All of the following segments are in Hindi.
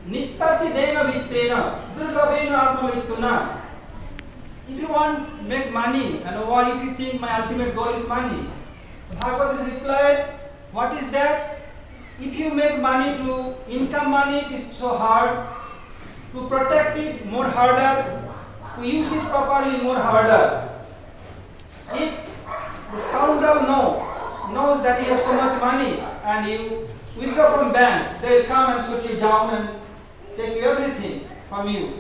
Nittati dena vittena, durlabena atmamrittuna. If you want to make money, and why if you think my ultimate goal is money? Bhagavad is replied, what is that? If you make money to income money, it is so hard. To protect it, more harder. To use it properly, more harder. If the scoundrel knows that you have so much money and you withdraw from bank, they will come and shoot you down and take everything from you.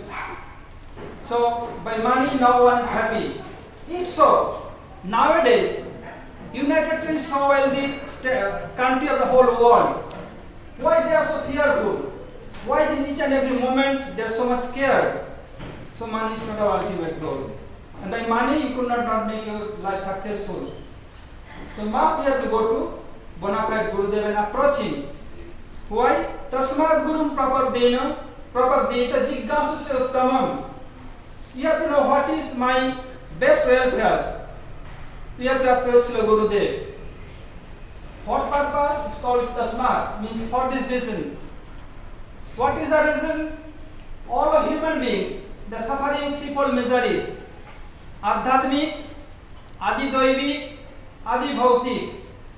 So by money no one is happy. If so, nowadays United States is so wealthy country of the whole world. Why they are so fearful? Why in each and every moment they are so much scared? So money is not our ultimate goal. And by money you could not make your life successful. So must you have to go to bona fide Gurudev and approach him. Why? Tasmad Gurum Prapaddena Prapaddeta Jiggasusya Uttamam. You have to know what is my best welfare. You have to approach the Gurudev. What purpose? It's called Tasmad, means for this reason. What is the reason? All of human beings, they are suffering threefold miseries. Adhyatmik, Adidoivik, Adibhautik.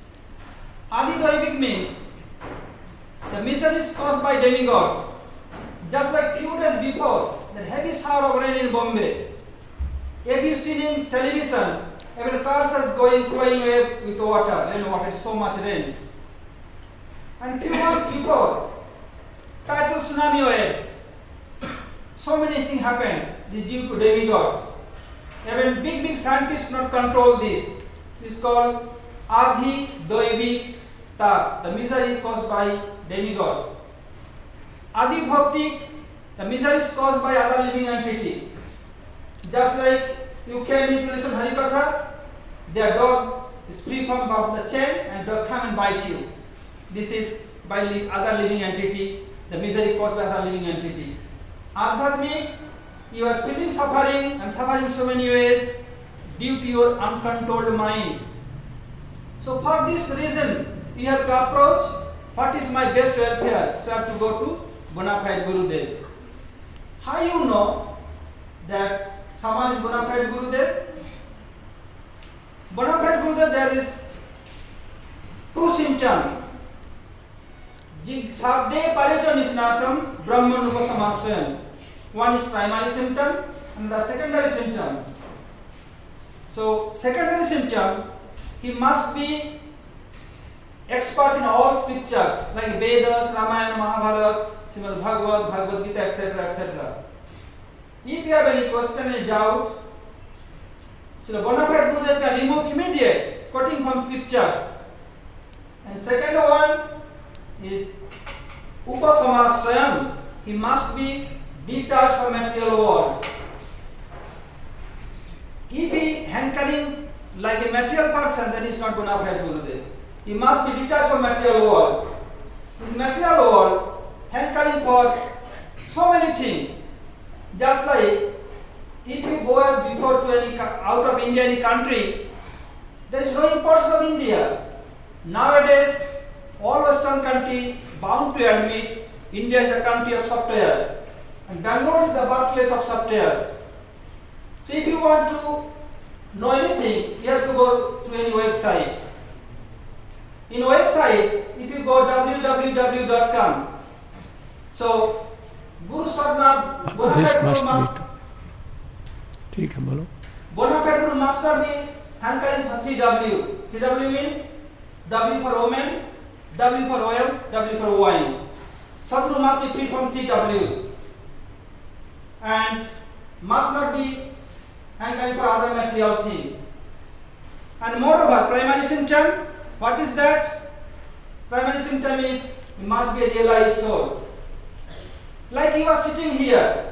Adidoivik means the miseries caused by demigods. Just like few days before, the heavy shower of rain in Bombay. Have you seen in television, every cars is flowing away with water, rainwater, so much rain. And few months before, tidal tsunami waves. So many things happened due to demigods. Even big scientists not control this. This is called Adhi Doivik Ta, the misery caused by demigods. Adi Bhautik, the misery is caused by other living entity. Just like you came into listen Harikatha, their dog is free from the chain and dog come and bite you. This is by other living entity, the misery caused by other living entity. Adhyatmik, you are feeling suffering and suffering so many ways due to your uncontrolled mind. So for this reason, you have to approach what is my best welfare. So I have to go to bona fide Gurudev. How you know that someone is bona fide Gurudev? Bona fide Gurudev, there is two symptoms. Sabde Parejo Nisnatam Brahmanupa Samaswayam. One is primary symptom and the secondary symptom. So secondary symptom, he must be expert in all scriptures like Vedas, Ramayana, Mahabharata, Srimad Bhagavad, Bhagavad Gita, etc., etc. If you have any question, any doubt, so the bona fide Gurudev can remove immediate quoting from scriptures. And second one is Upasamasrayam. He must be detached from material world. If he hankering like a material person, then he is not bona fide Gurudev. He must be detached from material world. This material world hankering for so many things. Just like if you go as before to any out of India, any country, there is no importance of India. Nowadays, all Western countries bound to admit India is the country of software. And Bangalore is the birthplace of software. So if you want to know anything, you have to go to any website. In website, if you go www.com, so Guru Sarna ठीक है बोलो bona fide Guru must not be hankering for 3W. 3W means W for woman, W for oil, W for wine. Sadguru must be free from 3 W's. And must not be hankering for other material thing. And moreover, primary symptom, what is that? Primary symptom is you must be a realized soul. Like you are sitting here,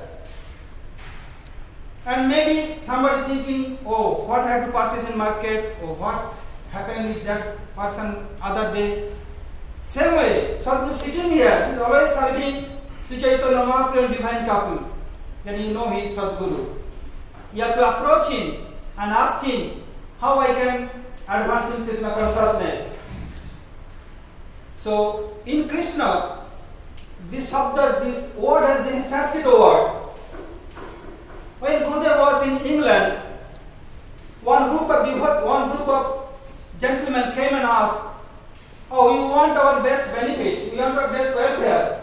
and maybe somebody thinking, oh, what I have to purchase in market, or what happened with that person other day. Same way, Sadguru sitting here is always serving Sri Chaitanya Mahaprabhu divine couple. Then you know he is Sadguru. You have to approach him and ask him how I can advance in Krishna consciousness. So in Krishna, this shabda, this word, this Sanskrit word. When Gurudev was in England, one group of gentlemen came and asked, "Oh, we want our best benefit, we want our best welfare.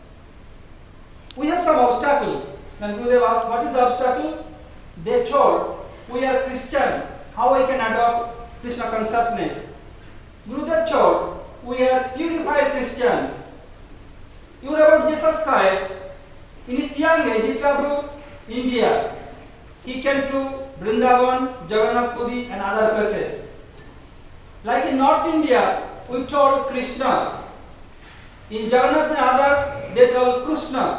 We have some obstacle." Then Gurudev asked, "What is the obstacle?" They told, "We are Christian. How we can adopt Krishna consciousness?" Gurudev told, "We are purified Christian. You know about Jesus Christ. In his young age, he traveled India. He came to Vrindavan, Jagannath Puri, and other places. Like in North India, we told Krishna. In Jagannath and other, they told Krishna.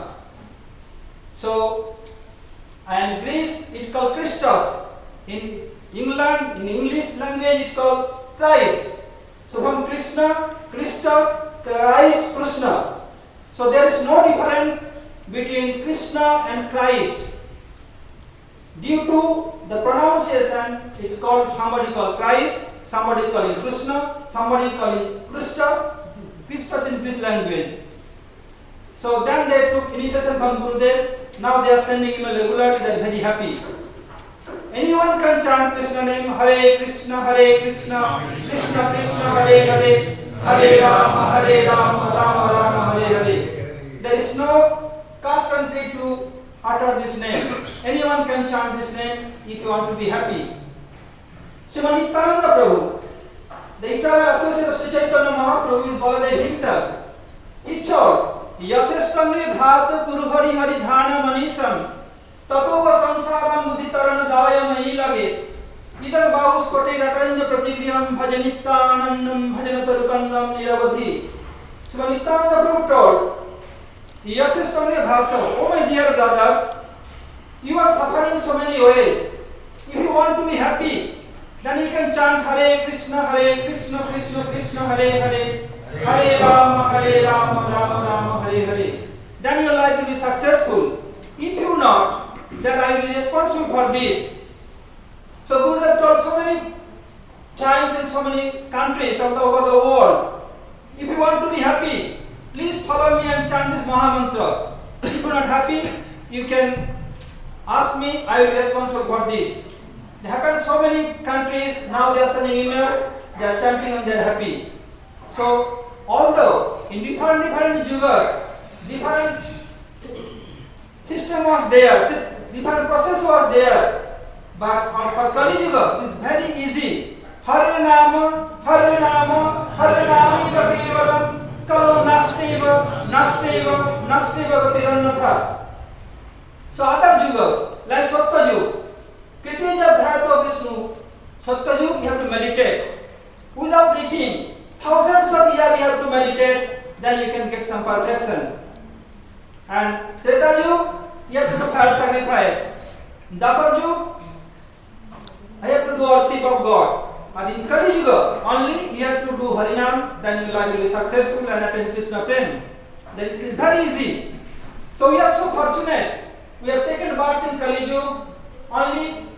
So, and Greece, it called Christos. In England, in English language, it called Christ. So from Krishna, Christos, Christ, Krishna. So there is no difference between Krishna and Christ. Due to the pronunciation, it's called, somebody called Christ, somebody calling Krishna, somebody calling Christos, Christos in Greek language. So then they took initiation from Gurudev. Now they are sending email regularly. They are very happy. Anyone can chant Krishna name, Hare Krishna, Krishna Krishna, Hare Hare, Hare Rama, Rama Rama, Hare Hare. There is no caste and creed to utter this name. Anyone can chant this name if you want to be happy. Srimad Nityananda Prabhu, the eternal associate of Sri Chaitanya Mahaprabhu, is Baladev himself. He told, Yathestamre bhata puru hari hari dhana manisam tatova samsaram muditaran daya mayi lage idam bahus kote ratanya pratigriham bhajanittanandam bhajanatarukanam niravadhi. Srimad Nityananda Prabhu told, Yathestamre bhata, oh my dear brothers, you are suffering so many ways. If you want to be happy, then you can chant Hare Krishna, Krishna Krishna, Hare Hare, Hare Rama, Rama Rama, Hare Hare. Then your life will be successful. If you not, then I will be responsible for this. So Gurudev told so many times in so many countries all over the world, if you want to be happy, please follow me and chant this Mahamantra. If you are not happy, you can ask me, I will be responsible for this. It happened in so many countries, now they are sending email, they are chanting and they are happy. So, although in different yugas, different system was there, different process was there, but for Kali Yuga, it is very easy. Hare Nama, Hare Nama, Hare Nama Iva Kevalam, Kalo Nasteva, Nasteva, Nasteva Gatirannatha. So other yugas, like Satyayug, Kritija Dhyata Vishnu, Satyayug you have to meditate. Without eating, thousands of years you have to meditate, then you can get some perfection. And Treta you have to do fire sacrifice. Dapar I have to do worship of God. But in Kali Yuga, only you have to do Harinam, then your life will be successful and attain Krishna Prem. That is very easy. So we are so fortunate. We have taken birth in Kali Yuga, only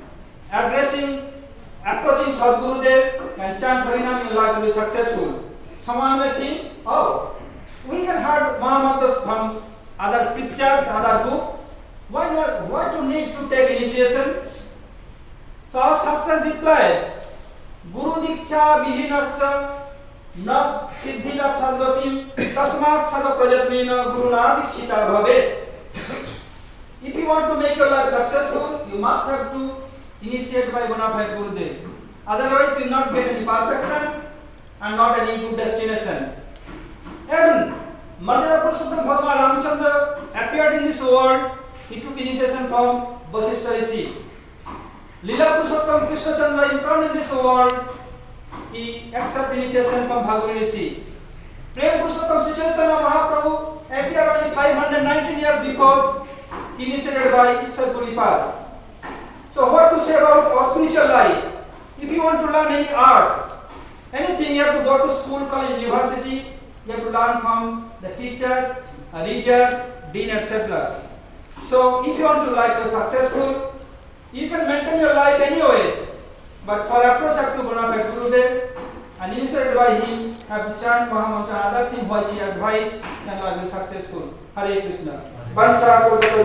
approaching Sadgurudev and chant Harinam, your life will be successful. Someone may think, oh, we can heard Mahamantras from other scriptures, other book. Why to need to take initiation? So our Shastras replied, Guru Diksha Vihinasya Na Siddhina Sadgatim Tasmat Sada Prajatmena Guruna Dikshita Bhave. If you want to make your life successful, you must have to initiate by bona fide Gurudev. Otherwise, you will not get any perfection and not any good destination. And Maryada Purushottam Bhagavan Ramchandra appeared in this world. He took initiation from Vasishtha Rishi. Lila Purushottam Krishna Chandra incarnate in this world. He accepted initiation from Bhagavad Rishi. Prem Purushottam Sri Chaitanya Mahaprabhu appeared only 519 years before, initiated by Ishwar Puripad. So what to say about our spiritual life? If you want to learn any art, anything, you have to go to school, college, university. You have to learn from the teacher, a reader, dean, etc. So if you want to like be successful, you can maintain your life anyways. But for approach up to bona fide Gurudev and initiated by him, have to chant Mahamantra. Other thing which he advised, then Lord will be successful. Hare Krishna. Vancha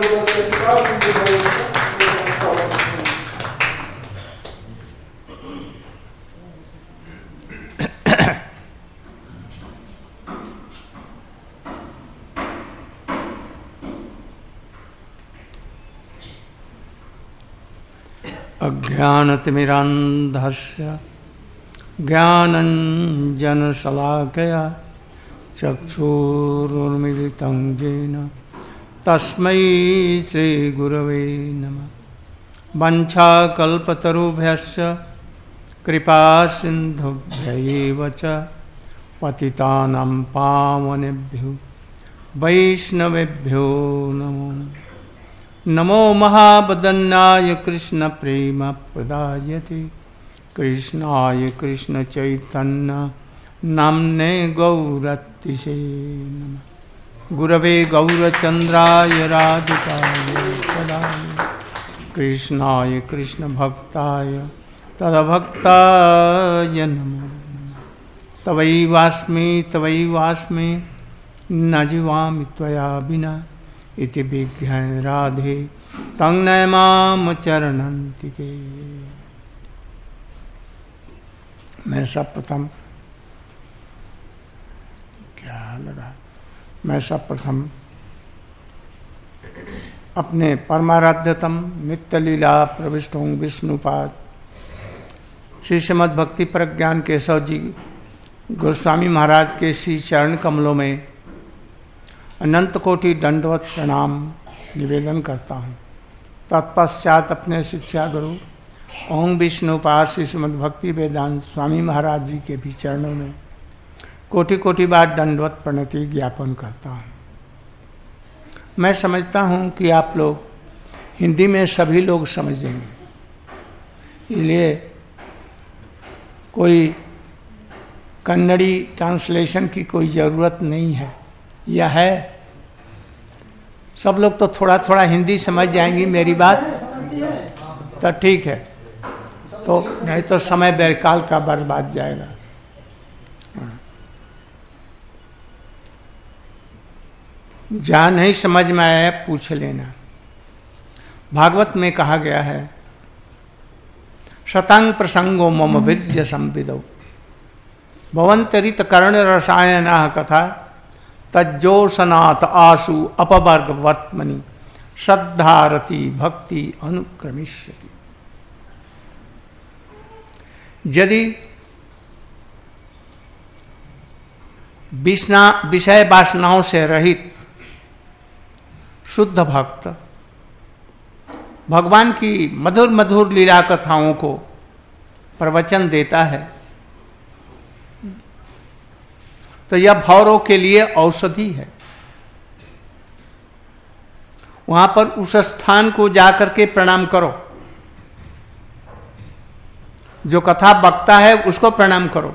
अज्ञानतिमिरान्धस्य ज्ञानञ्जनशलाकया चक्षुरुन्मीलितं येन तस्मै श्रीगुरवे नमः। वञ्चाकल्पतरुभ्यश्च कृपासिन्धुभ्यैव च पतितानां पावनेभ्यो वैष्णवेभ्यो नमो नमो महावदन्याय कृष्ण प्रेम प्रदायते कृष्णाय कृष्ण चैतन्य नाम्ने गौरतिसे नमः। गुरवे गौरचन्द्राय राधिकाय तदाय कृष्णाय कृष्ण भक्ताय तदभक्ताय नमो तवैवास्मि न जीवामि त्वया विना इति विज्ञाय राधे तं नमाम चरणन्तिके। मैं सर्वप्रथम अपने परमाराध्यतम नित्य लीला प्रविष्टों विष्णुपाद श्री श्रीमद् भक्ति प्रज्ञान केशव जी गोस्वामी महाराज के श्री चरण कमलों में अनंत कोटि दंडवत प्रणाम निवेदन करता हूँ। तत्पश्चात अपने शिक्षा गुरु ओम विष्णुपाद श्री श्रीमद् भक्ति वेदांत स्वामी महाराज जी के भी चरणों में कोटि कोटि बार दंडवत प्रणति ज्ञापन करता हूँ। मैं समझता हूँ कि आप लोग हिंदी में सभी लोग समझेंगे, इसलिए कोई कन्नड़ी ट्रांसलेशन की कोई ज़रूरत नहीं है। यह है सब लोग तो थोड़ा थोड़ा हिंदी समझ जाएंगी मेरी बात, तो ठीक है, तो नहीं तो समय बेकाल का बर्बाद जाएगा। जहाँ नहीं समझ में आया पूछ लेना। भागवत में कहा गया है शतांग प्रसंगो मम वीर्य संविदौ भवंतरित कर्ण रसायना कथा तज्जोसनाथ आशु अपवर्ग वर्तमनि श्रद्धारति भक्ति अनुक्रमिष्यति। यदि विषय वासनाओं से रहित शुद्ध भक्त भगवान की मधुर मधुर लीला कथाओं को प्रवचन देता है तो यह भवरोग के लिए औषधि है। वहां पर उस स्थान को जाकर के प्रणाम करो, जो कथा वक्ता है उसको प्रणाम करो,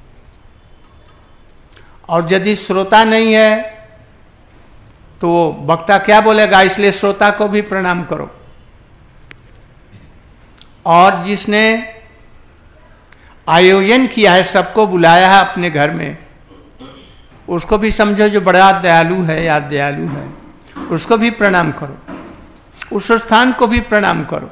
और यदि श्रोता नहीं है तो वो वक्ता क्या बोलेगा, इसलिए श्रोता को भी प्रणाम करो। और जिसने आयोजन किया है, सबको बुलाया है अपने घर में, उसको भी समझो जो बड़ा दयालु है या दयालु है, उसको भी प्रणाम करो, उस स्थान को भी प्रणाम करो।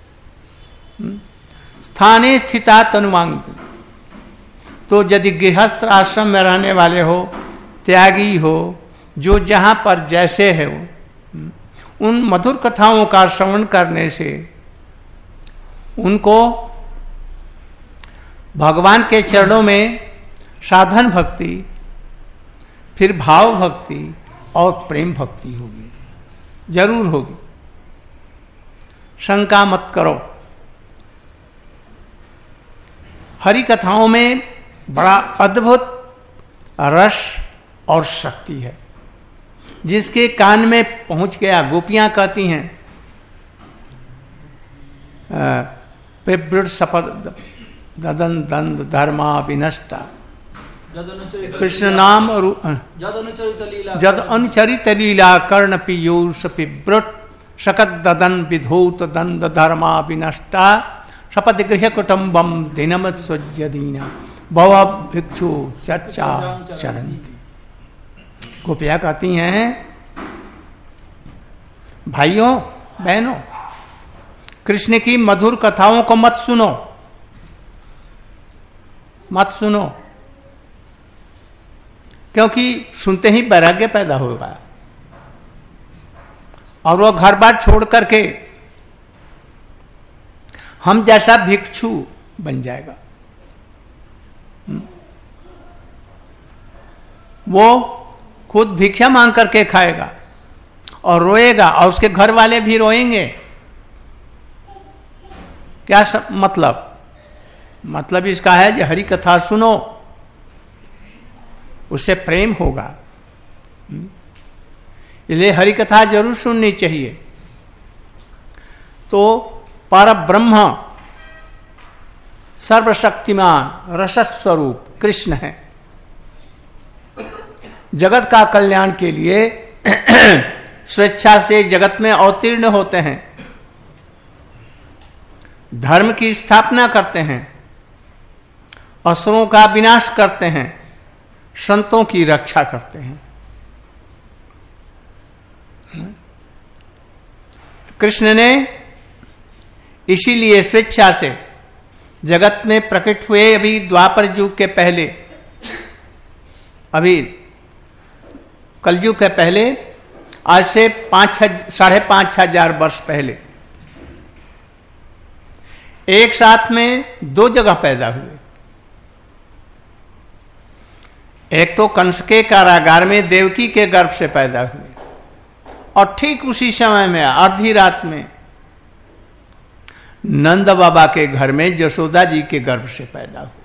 स्थाने स्थिता तनुवांग, तो यदि गृहस्थ आश्रम में रहने वाले हो, त्यागी हो, जो जहाँ पर जैसे है वो, उन मधुर कथाओं का श्रवण करने से उनको भगवान के चरणों में साधन भक्ति, फिर भाव भक्ति और प्रेम भक्ति होगी, जरूर होगी, शंका मत करो। हरि कथाओं में बड़ा अद्भुत रस और शक्ति है, जिसके कान में पहुंच गया। गोपियां कहती हैं सपद ददन दंद धर्मा विनष्टा कृष्ण नाम जद अनुचरित लीला कर्ण पीयूष पिब्रट शकत ददन विधूत दंद धर्मा विनष्टा शपथ गृह कुटुंबम दिनमत स्वज्य दीना भव भिक्षु चर्चा चरंती। गोपियाँ कहती हैं, भाइयों बहनों, कृष्ण की मधुर कथाओं को मत सुनो, मत सुनो, क्योंकि सुनते ही वैराग्य पैदा होगा और वो घर बार छोड़ करके हम जैसा भिक्षु बन जाएगा। वो खुद भिक्षा मांग करके खाएगा और रोएगा और उसके घर वाले भी रोएंगे। क्या मतलब इसका है कि हरि कथा सुनो, उससे प्रेम होगा। इसलिए हरि कथा जरूर सुननी चाहिए। तो पर ब्रह्म सर्वशक्तिमान रसस्वरूप कृष्ण है। जगत का कल्याण के लिए स्वेच्छा से जगत में अवतीर्ण होते हैं, धर्म की स्थापना करते हैं, असुरों का विनाश करते हैं, संतों की रक्षा करते हैं। कृष्ण ने इसीलिए स्वेच्छा से जगत में प्रकट हुए। अभी द्वापर युग के पहले, अभी कलयुग के पहले, आज से 5,500 वर्ष पहले एक साथ में 2 जगह पैदा हुए। एक तो कंस के कारागार में देवकी के गर्भ से पैदा हुए और ठीक उसी समय में आधी रात में नंद बाबा के घर में यशोदा जी के गर्भ से पैदा हुए।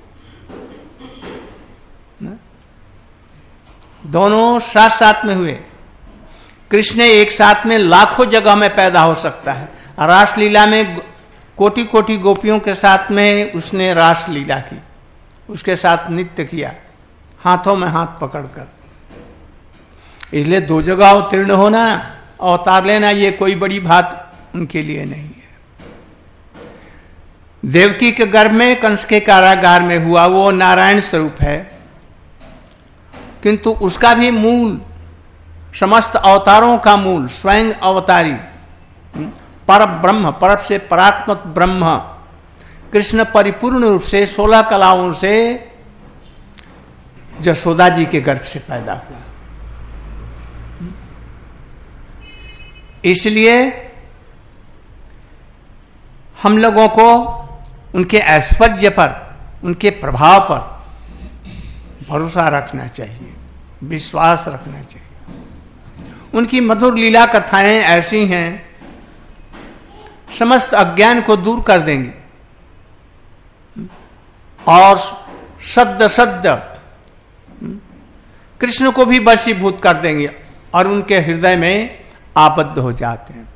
दोनों साथ साथ में हुए। कृष्ण एक साथ में लाखों जगह में पैदा हो सकता है। रासलीला में कोटि कोटि गोपियों के साथ में उसने रास लीला की, उसके साथ नृत्य किया, हाथों में हाथ पकड़कर। इसलिए 2 जगह अवतीर्ण होना, अवतार लेना, ये कोई बड़ी बात उनके लिए नहीं है। देवकी के गर्भ में कंस के कारागार में हुआ, वो नारायण स्वरूप है, किंतु उसका भी मूल, समस्त अवतारों का मूल स्वयं अवतारी पर ब्रह्म, परब से परात्मक ब्रह्म कृष्ण परिपूर्ण रूप से 16 कलाओं से यशोदा जी के गर्भ से पैदा हुआ। इसलिए हम लोगों को उनके ऐश्वर्य पर, उनके प्रभाव पर भरोसा रखना चाहिए, विश्वास रखना चाहिए। उनकी मधुर लीला कथाएं ऐसी हैं, समस्त अज्ञान को दूर कर देंगी और सद्य कृष्ण को भी वशीभूत कर देंगे और उनके हृदय में आबद्ध हो जाते हैं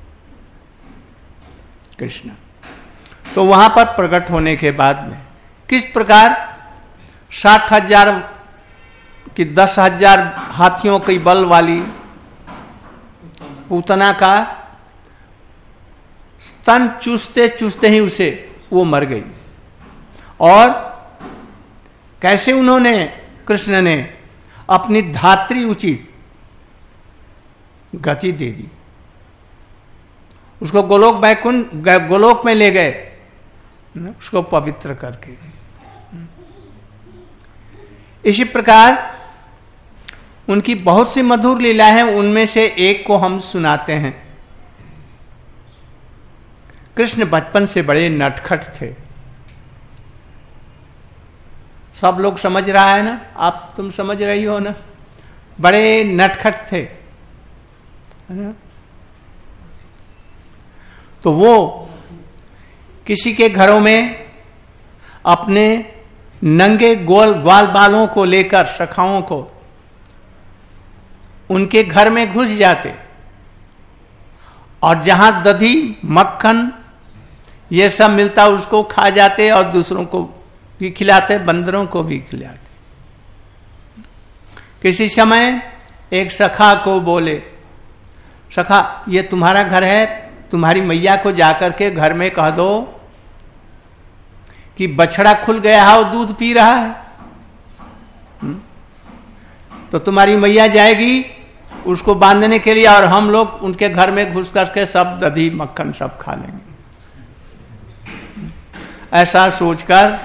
कृष्ण। तो वहां पर प्रकट होने के बाद में किस प्रकार 60,000 की 10,000 हाथियों की बल वाली पूतना का स्तन चूसते चूसते ही उसे वो मर गई। और कैसे उन्होंने, कृष्ण ने अपनी धात्री उचित गति दे दी, उसको गोलोक में ले गए, उसको पवित्र करके। इसी प्रकार उनकी बहुत सी मधुर लीला है, उनमें से एक को हम सुनाते हैं। कृष्ण बचपन से बड़े नटखट थे। सब लोग समझ रहा है ना, आप तुम समझ रही हो ना, बड़े नटखट थे, है ना। तो वो किसी के घरों में अपने नंगे ग्वाल बालों को लेकर, सखाओं को, उनके घर में घुस जाते और जहां दही मक्खन ये सब मिलता उसको खा जाते और दूसरों को भी खिलाते, बंदरों को भी खिलाते। किसी समय एक सखा को बोले, सखा ये तुम्हारा घर है, तुम्हारी मैया को जाकर के घर में कह दो कि बछड़ा खुल गया है और दूध पी रहा है। तो तुम्हारी मैया जाएगी उसको बांधने के लिए और हम लोग उनके घर में घुस कर के सब दही मक्खन सब खा लेंगे। ऐसा सोचकर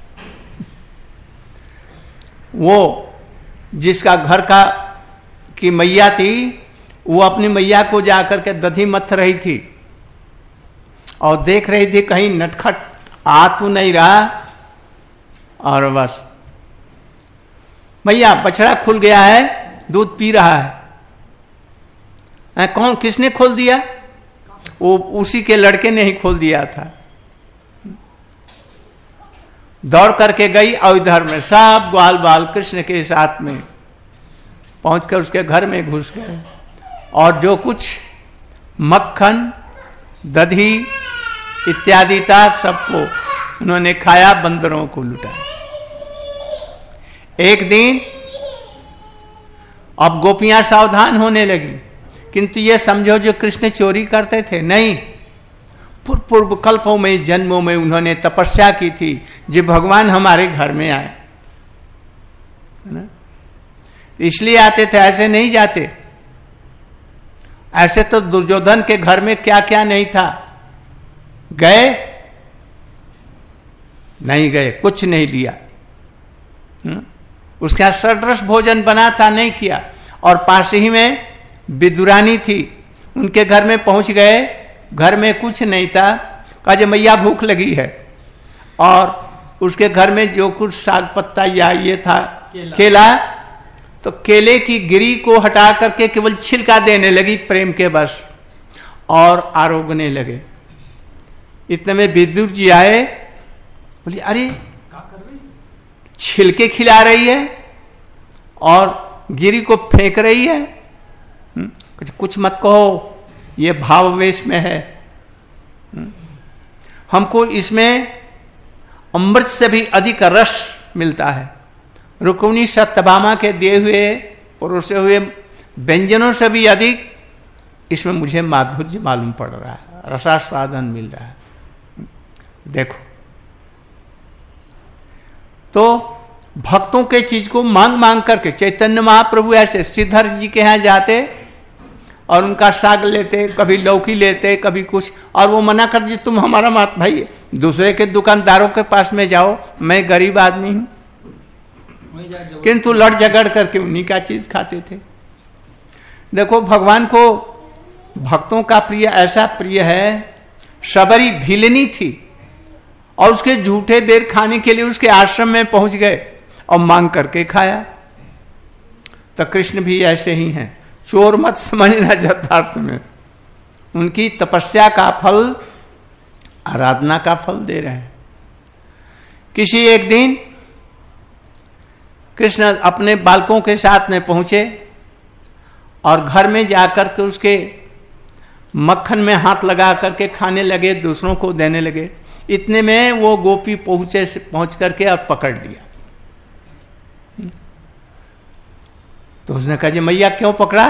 वो जिसका घर का की मैया थी वो अपनी मैया को जाकर के दही मथ रही थी और देख रही थी कहीं नटखट आ तो नहीं रहा। और बस मैया बछड़ा खुल गया है, दूध पी रहा है। कौन किसने खोल दिया? वो उसी के लड़के ने ही खोल दिया था। दौड़ करके गई और इधर में सब ग्वाल बाल कृष्ण के साथ में पहुंचकर उसके घर में घुस गए और जो कुछ मक्खन दही इत्यादि था सबको उन्होंने खाया, बंदरों को लुटाया। एक दिन अब गोपियां सावधान होने लगी, किंतु ये समझो जो कृष्ण चोरी करते थे नहीं, पूर्व कल्पों में जन्मों में उन्होंने तपस्या की थी जो भगवान हमारे घर में आए, है ना? इसलिए आते थे, ऐसे नहीं जाते। ऐसे तो दुर्योधन के घर में क्या क्या नहीं था, गए नहीं गए, कुछ नहीं लिया। उसके यहाँ षड्रस भोजन बना था, नहीं किया। और पास ही में विदुरानी थी, उनके घर में पहुंच गए, घर में कुछ नहीं था। कहा जे मैया भूख लगी है, और उसके घर में जो कुछ साग पत्ता या ये था केला, तो केले की गिरी को हटा करके केवल छिलका देने लगी प्रेम के बस और आरोगने लगे। इतने में विदुर जी आए, बोले अरे छिलके खिला रही है और गिरी को फेंक रही है, कुछ मत कहो, ये भाववेश में है। हमको इसमें अमृत से भी अधिक रस मिलता है। रुक्मिणी सत्यभामा के दिए हुए परोसे हुए व्यंजनों से भी अधिक इसमें मुझे माधुर्य मालूम पड़ रहा है, रसास्वादन मिल रहा है। देखो, तो भक्तों के चीज को मांग मांग करके चैतन्य महाप्रभु ऐसे श्रीधर जी के यहाँ जाते और उनका साग लेते, कभी लौकी लेते, कभी कुछ, और वो मना कर दी, तुम हमारा मत भाई, दूसरे के दुकानदारों के पास में जाओ, मैं गरीब आदमी हूं। किंतु लड़ झगड़ करके उन्हीं का चीज खाते थे। देखो, भगवान को भक्तों का प्रिय ऐसा प्रिय है, शबरी भिलनी थी और उसके झूठे बेर खाने के लिए उसके आश्रम में पहुंच गए और मांग करके खाया। तो कृष्ण भी ऐसे ही हैं, चोर मत समझना यथार्थ में। उनकी तपस्या का फल आराधना का फल दे रहे हैं। किसी एक दिन कृष्ण अपने बालकों के साथ में पहुंचे और घर में जाकर के उसके मक्खन में हाथ लगा करके खाने लगे, दूसरों को देने लगे। इतने में वो गोपी पहुंच करके और पकड़ लिया। तो उसने कहा जी मैया क्यों पकड़ा?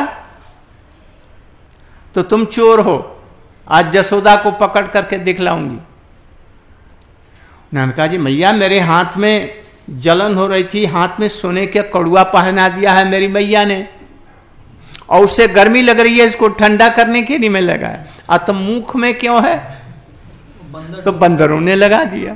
तो तुम चोर हो, आज जसोदा को पकड़ करके दिखलाऊंगी। उन्होंने कहा जी मैया मेरे हाथ में जलन हो रही थी, हाथ में सोने का कड़ुआ पहना दिया है मेरी मैया ने, और उससे गर्मी लग रही है, इसको ठंडा करने के लिए मैं लगाया। अब तो मुख में क्यों है? तो बंदरों ने लगा दिया।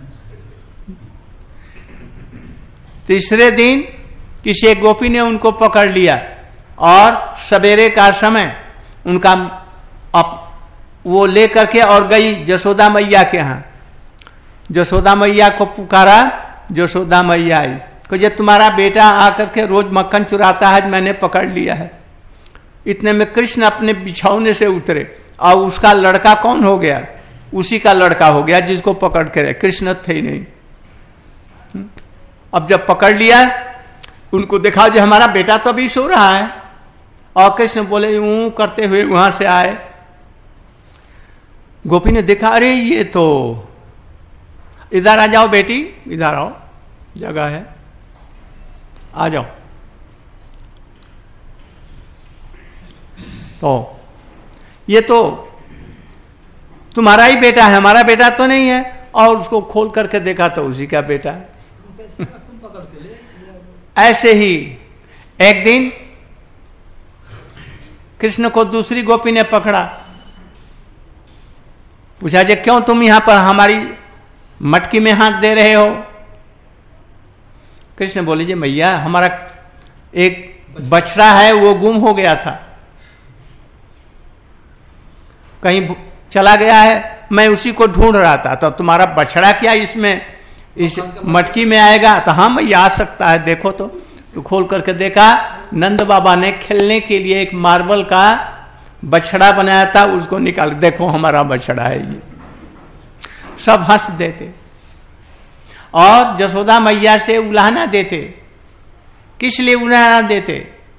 तीसरे दिन किसी एक गोपी ने उनको पकड़ लिया और सवेरे का समय उनका वो ले करके और गई जसोदा मैया के यहाँ। जसोदा मैया को पुकारा, जसोदा मैया आई, कि जो तुम्हारा बेटा आकर के रोज मक्खन चुराता है, मैंने पकड़ लिया है। इतने में कृष्ण अपने बिछौने से उतरे और उसका लड़का कौन हो गया? उसी का लड़का हो गया जिसको पकड़ के रहे, कृष्ण थे ही नहीं। अब जब पकड़ लिया, उनको देखा जो हमारा बेटा तो अभी सो रहा है, और कृष्ण बोले यूं करते हुए वहां से आए। गोपी ने देखा, अरे ये तो, इधर आ जाओ बेटी, इधर आओ, जगह है, आ जाओ। तो ये तो तुम्हारा ही बेटा है, हमारा बेटा तो नहीं है। और उसको खोल करके देखा तो उसी का बेटा है। ऐसे ही एक दिन कृष्ण को दूसरी गोपी ने पकड़ा, पूछा जे क्यों तुम यहां पर हमारी मटकी में हाथ दे रहे हो? कृष्ण बोले जी मैया हमारा एक बछड़ा है वो गुम हो गया था, कहीं चला गया है, मैं उसी को ढूंढ रहा था, तो तुम्हारा बछड़ा क्या इसमें इस मटकी में आएगा? तो हाँ मैया आ सकता है, देखो तो खोल करके देखा, नंद बाबा ने खेलने के लिए एक मार्बल का बछड़ा बनाया था, उसको निकाल, देखो हमारा बछड़ा है ये। सब हंस देते और जसोदा मैया से उलाहना देते। किस लिए उलाहना देते?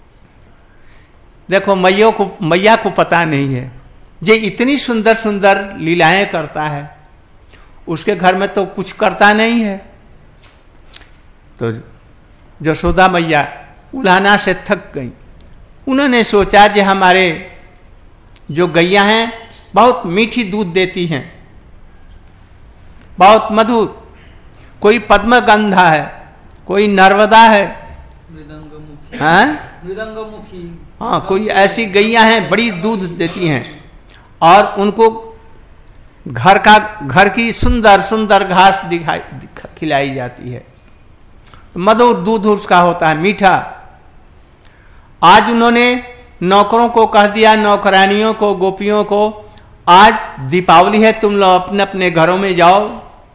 देखो मैया को पता नहीं है जे इतनी सुंदर सुंदर लीलाएं करता है, उसके घर में तो कुछ करता नहीं है। तो जसोदा मैया उलाहना से थक गई। उन्होंने सोचा जे हमारे जो गैया हैं बहुत मीठी दूध देती हैं, बहुत मधुर, कोई पद्मगंधा है, कोई नर्मदा है, मृदंगमुखी, हाँ कोई ऐसी गैया हैं बड़ी दूध देती हैं, और उनको घर की सुंदर सुंदर घास खिलाई जाती है, मधुर दूध उसका होता है, मीठा। आज उन्होंने नौकरों को कह दिया, नौकरानियों को, गोपियों को, आज दीपावली है, तुम लोग अपने अपने घरों में जाओ,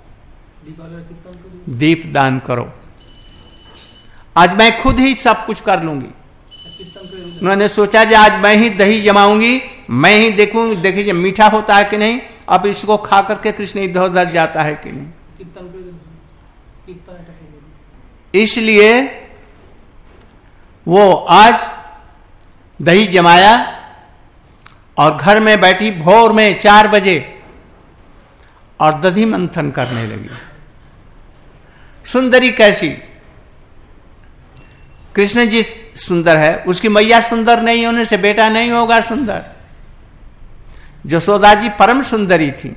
दीप दान करो, आज मैं खुद ही सब कुछ कर लूंगी। उन्होंने सोचा कि आज मैं ही दही जमाऊंगी, मैं ही देखूंगी, देखिए मीठा होता है कि नहीं, अब इसको खा करके कृष्ण इधर उधर जाता है कि नहीं। इसलिए वो आज दही जमाया और घर में बैठी भोर में 4 बजे और दधी मंथन करने लगी। सुंदरी कैसी? कृष्ण जी सुंदर है, उसकी मैया सुंदर नहीं होने से बेटा नहीं होगा सुंदर। जसोदा जी परम सुंदरी थी,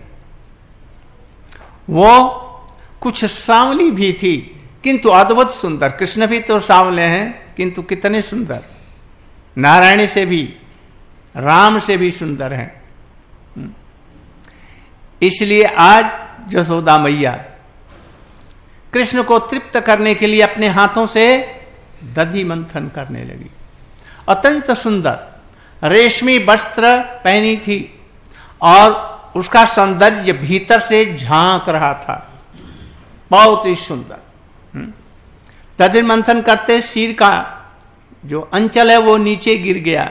वो कुछ सांवली भी थी किंतु अद्भुत सुंदर। कृष्ण भी तो सांवले हैं किंतु कितने सुंदर, नारायण से भी, राम से भी सुंदर हैं। इसलिए आज जसोदा मैया कृष्ण को तृप्त करने के लिए अपने हाथों से दधी मंथन करने लगी। अत्यंत सुंदर रेशमी वस्त्र पहनी थी और उसका सौंदर्य भीतर से झांक रहा था, बहुत ही सुंदर। दधी मंथन करते सिर का जो अंचल है वो नीचे गिर गया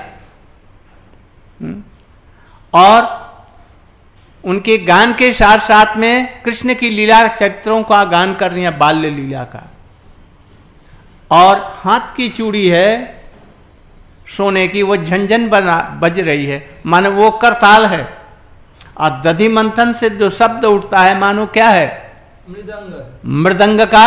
और उनके गान के साथ साथ में कृष्ण की लीला चरित्रों का गान कर रही है, बाल्य लीला का। और हाथ की चूड़ी है सोने की, वो झंझन बज रही है, मानो वो करताल है। और दधी मंथन से जो शब्द उठता है मानो क्या है? मृदंग का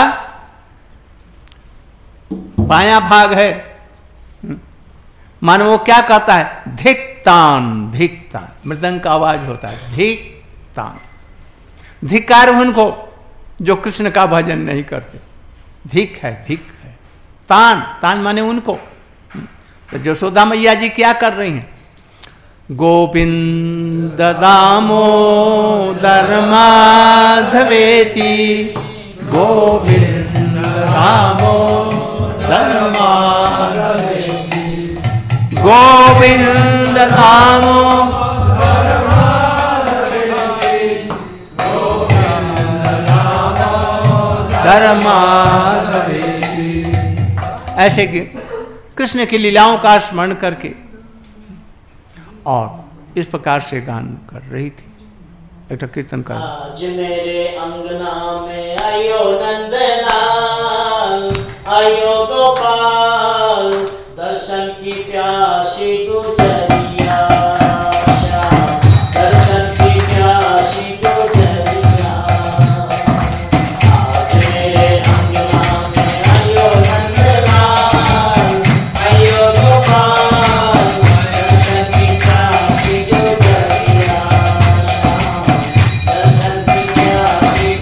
बायां भाग है, मानो वो क्या कहता है? धिक तान, धिक तान, मृदंग का आवाज होता है, धिक तान। धिक्कार उनको जो कृष्ण का भजन नहीं करते, धिक है, धिक है। तान, तान माने उनको। तो जसोदा मैया जी क्या कर रही हैं? गोविंद दामोदर माधवेति, गोविंद दामोदर माधवेति, गोविंद दामोदर माधवेति, गोविंद दामोदर माधवेति। ऐसे कि कृष्ण की लीलाओं का स्मरण करके और इस प्रकार से गान कर रही थी। एक कीर्तन कर। आज मेरे अंगना में आयो नंदलाल, आयो गोपाल, दर्शन की प्यासी गुजरिया, दर्शन की प्यासी गुजरिया। आज मेरे अंगना में आयो नंदलाल, आयो गोपाल, दर्शन की प्यासी गुजरिया, दर्शन की प्यासी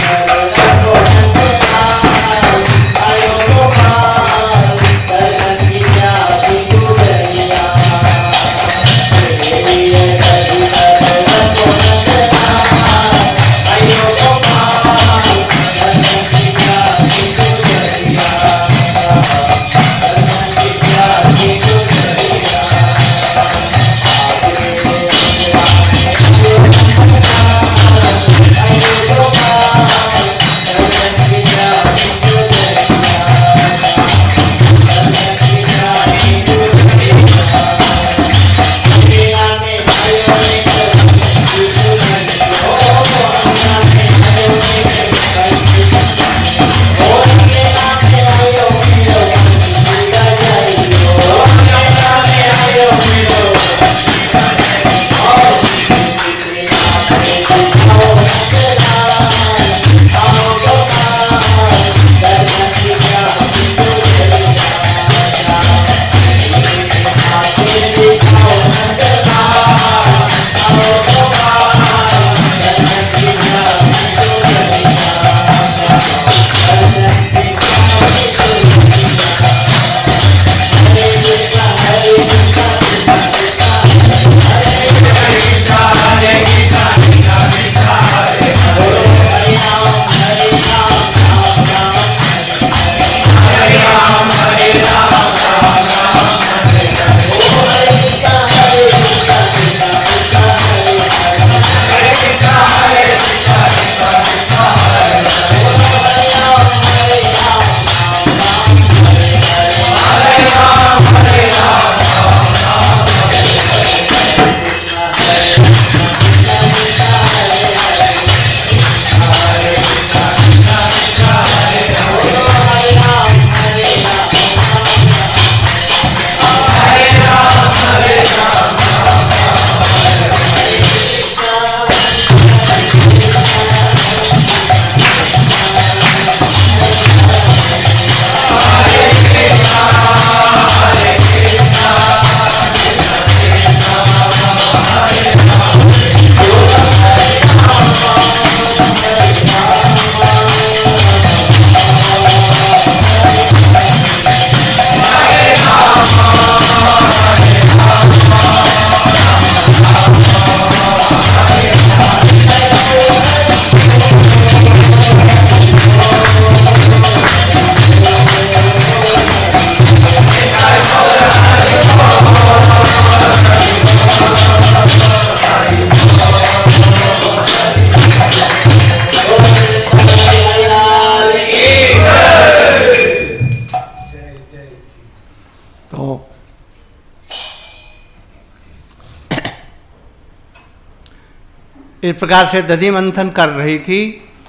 इस प्रकार से दधि मंथन कर रही थी।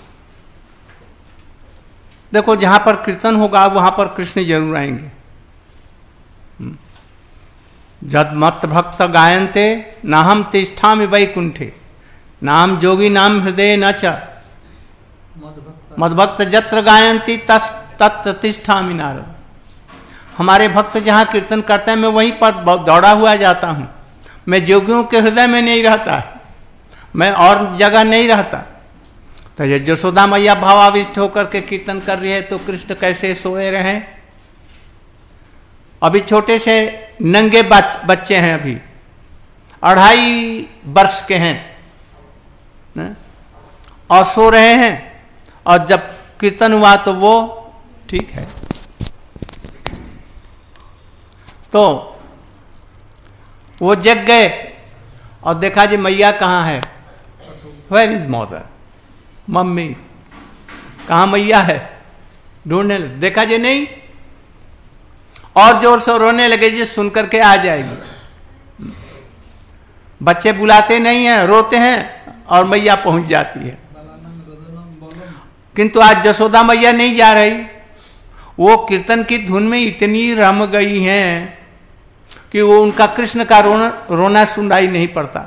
देखो जहां पर कीर्तन होगा वहां पर कृष्ण जरूर आएंगे। जद मत भक्त गायन्ते नाहम तिष्ठामि वैकुंठे नाम जोगी नाम हृदय न च मदभक्त जत्र गायन्ति तत्र तिष्ठामि नारद। हमारे भक्त जहाँ कीर्तन करते हैं मैं वहीं पर दौड़ा हुआ जाता हूँ। मैं जोगियों के हृदय में नहीं रहता, मैं और जगह नहीं रहता। तो ये यशोदा मैया भावाविष्ट होकर के कीर्तन कर रही है तो कृष्ण कैसे सोए रहे। अभी छोटे से नंगे बच्चे हैं, अभी 2.5 वर्ष के हैं और सो रहे हैं। और जब कीर्तन हुआ तो वो ठीक है। तो वो जग गए और देखा जी मैया कहाँ है, वेयर इज मदर, मम्मी कहाँ मैया है, ढूंढने लगे। देखा जी नहीं, और जोर से रोने लगे जी, सुन करके आ जाएगी। बच्चे बुलाते नहीं हैं, रोते हैं और मैया पहुंच जाती है। किंतु आज यशोदा मैया नहीं जा रही, वो कीर्तन की धुन में इतनी रम गई हैं कि वो उनका कृष्ण का रोना सुनाई नहीं पड़ता।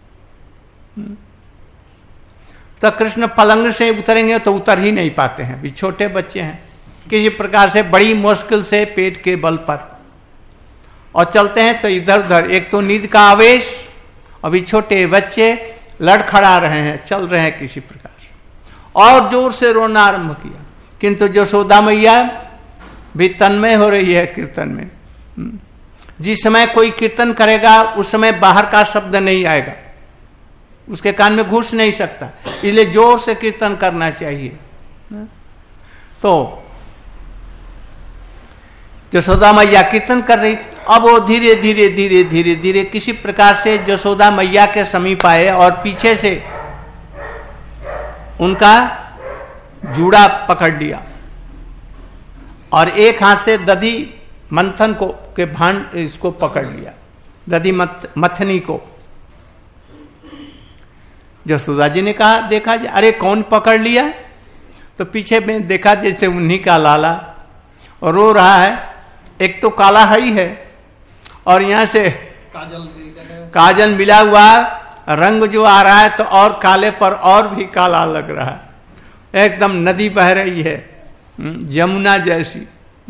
तो कृष्ण पलंग से उतरेंगे तो उतर ही नहीं पाते हैं, भी छोटे बच्चे हैं। किसी प्रकार से बड़ी मुश्किल से पेट के बल पर और चलते हैं तो इधर उधर, एक तो नींद का आवेश, अभी छोटे बच्चे लड़खड़ा रहे हैं, चल रहे हैं किसी प्रकार से। और जोर से रोना आरंभ किया। किंतु यशोदा मैया भी तन्मय हो रही है कीर्तन में। जिस समय कोई कीर्तन करेगा उस समय बाहर का शब्द नहीं आएगा, उसके कान में घुस नहीं सकता, इसलिए जोर से कीर्तन करना चाहिए। तो यशोदा मैया कीर्तन कर रही थी। अब वो धीरे धीरे धीरे धीरे धीरे किसी प्रकार से यशोदा मैया के समीप आए और पीछे से उनका जूड़ा पकड़ लिया और एक हाथ से दधी मंथन को के भांड इसको पकड़ लिया, दधी मथनी को। यशोदा जी ने कहा, देखा जी, अरे कौन पकड़ लिया? तो पीछे में देखा जैसे उन्हीं का लाला और रो रहा है। एक तो काला ही है और यहाँ से काजल मिला हुआ रंग जो आ रहा है, तो और काले पर और भी काला लग रहा है। एकदम नदी बह रही है जमुना जैसी।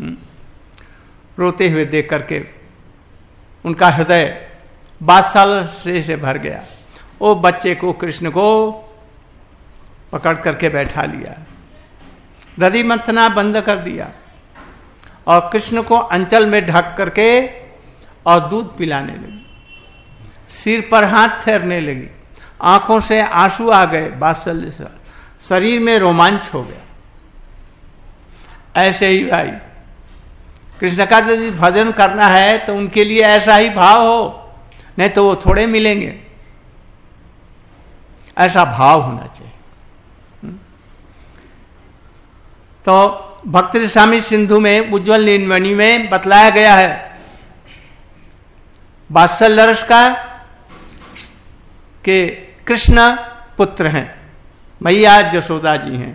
रोते हुए देख करके उनका हृदय वात्सल्य से भर गया। वो बच्चे को, कृष्ण को पकड़ करके बैठा लिया, दधी मंथना बंद कर दिया और कृष्ण को अंचल में ढक करके और दूध पिलाने लगी। सिर पर हाथ फेरने लगी, आंखों से आंसू आ गए वात्सल्य से, शरीर में रोमांच हो गया। ऐसे ही भाई कृष्ण का यदि भजन करना है तो उनके लिए ऐसा ही भाव हो, नहीं तो वो थोड़े मिलेंगे। ऐसा भाव होना चाहिए। तो भक्ति रसामृत सिंधु में उज्ज्वल नीलमणि में बतलाया गया है वात्सल्य रस का कि कृष्ण पुत्र हैं, मैया यशोदा जी हैं,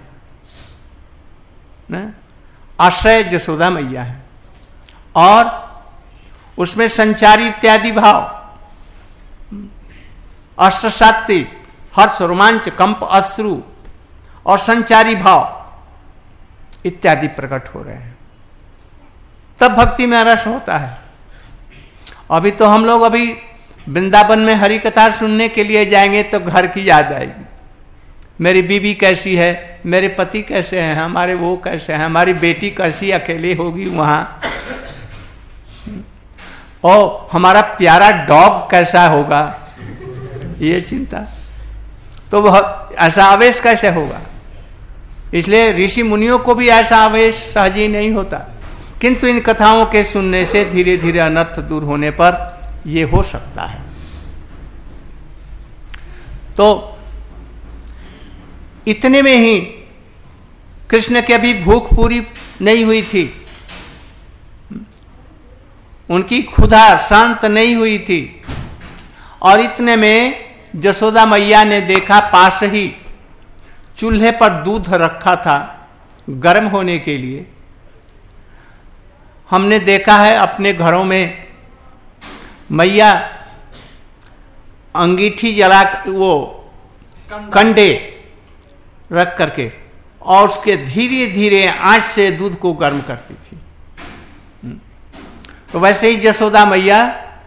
आश्रय यशोदा मैया है, और उसमें संचारी इत्यादि भाव, अष्टसात्विक, हर्ष, रोमांच, कंप, अश्रु और संचारी भाव इत्यादि प्रकट हो रहे हैं। तब भक्ति में रस होता है। अभी तो हम लोग अभी वृंदावन में हरि कथा सुनने के लिए जाएंगे तो घर की याद आएगी। मेरी बीवी कैसी है, मेरे पति कैसे हैं, हमारे वो कैसे हैं, हमारी बेटी कैसी अकेली होगी वहां, और हमारा प्यारा डॉग कैसा होगा, ये चिंता। तो वह ऐसा आवेश कैसे होगा? इसलिए ऋषि मुनियों को भी ऐसा आवेश सहज ही नहीं होता, किंतु इन कथाओं के सुनने से धीरे धीरे अनर्थ दूर होने पर यह हो सकता है। तो इतने में ही कृष्ण की अभी भूख पूरी नहीं हुई थी, उनकी क्षुधा शांत नहीं हुई थी, और इतने में यशोदा मैया ने देखा पास ही चूल्हे पर दूध रखा था गर्म होने के लिए। हमने देखा है अपने घरों में मैया अंगीठी जला, वो कंडे रख करके और उसके धीरे धीरे आंच से दूध को गर्म करती थी। तो वैसे ही यशोदा मैया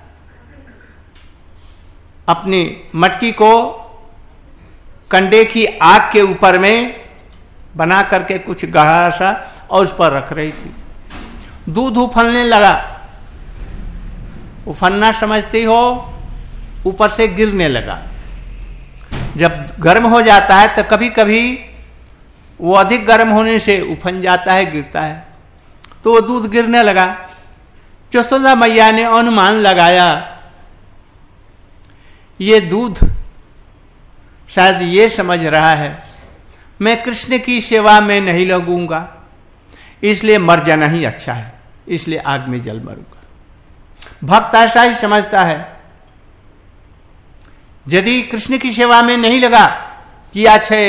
अपनी मटकी को कंडे की आग के ऊपर में बना करके कुछ गाढ़ा सा और उस पर रख रही थी। दूध उफलने लगा। उफलना समझती हो, ऊपर से गिरने लगा। जब गर्म हो जाता है तो कभी कभी वो अधिक गर्म होने से उफन जाता है, गिरता है, तो वो दूध गिरने लगा। यशोदा मैया ने अनुमान लगाया ये दूध शायद ये समझ रहा है मैं कृष्ण की सेवा में नहीं लगूंगा, इसलिए मर जाना ही अच्छा है, इसलिए आग में जल मरूंगा। भक्त ऐसा ही समझता है, यदि कृष्ण की सेवा में नहीं लगा किया छे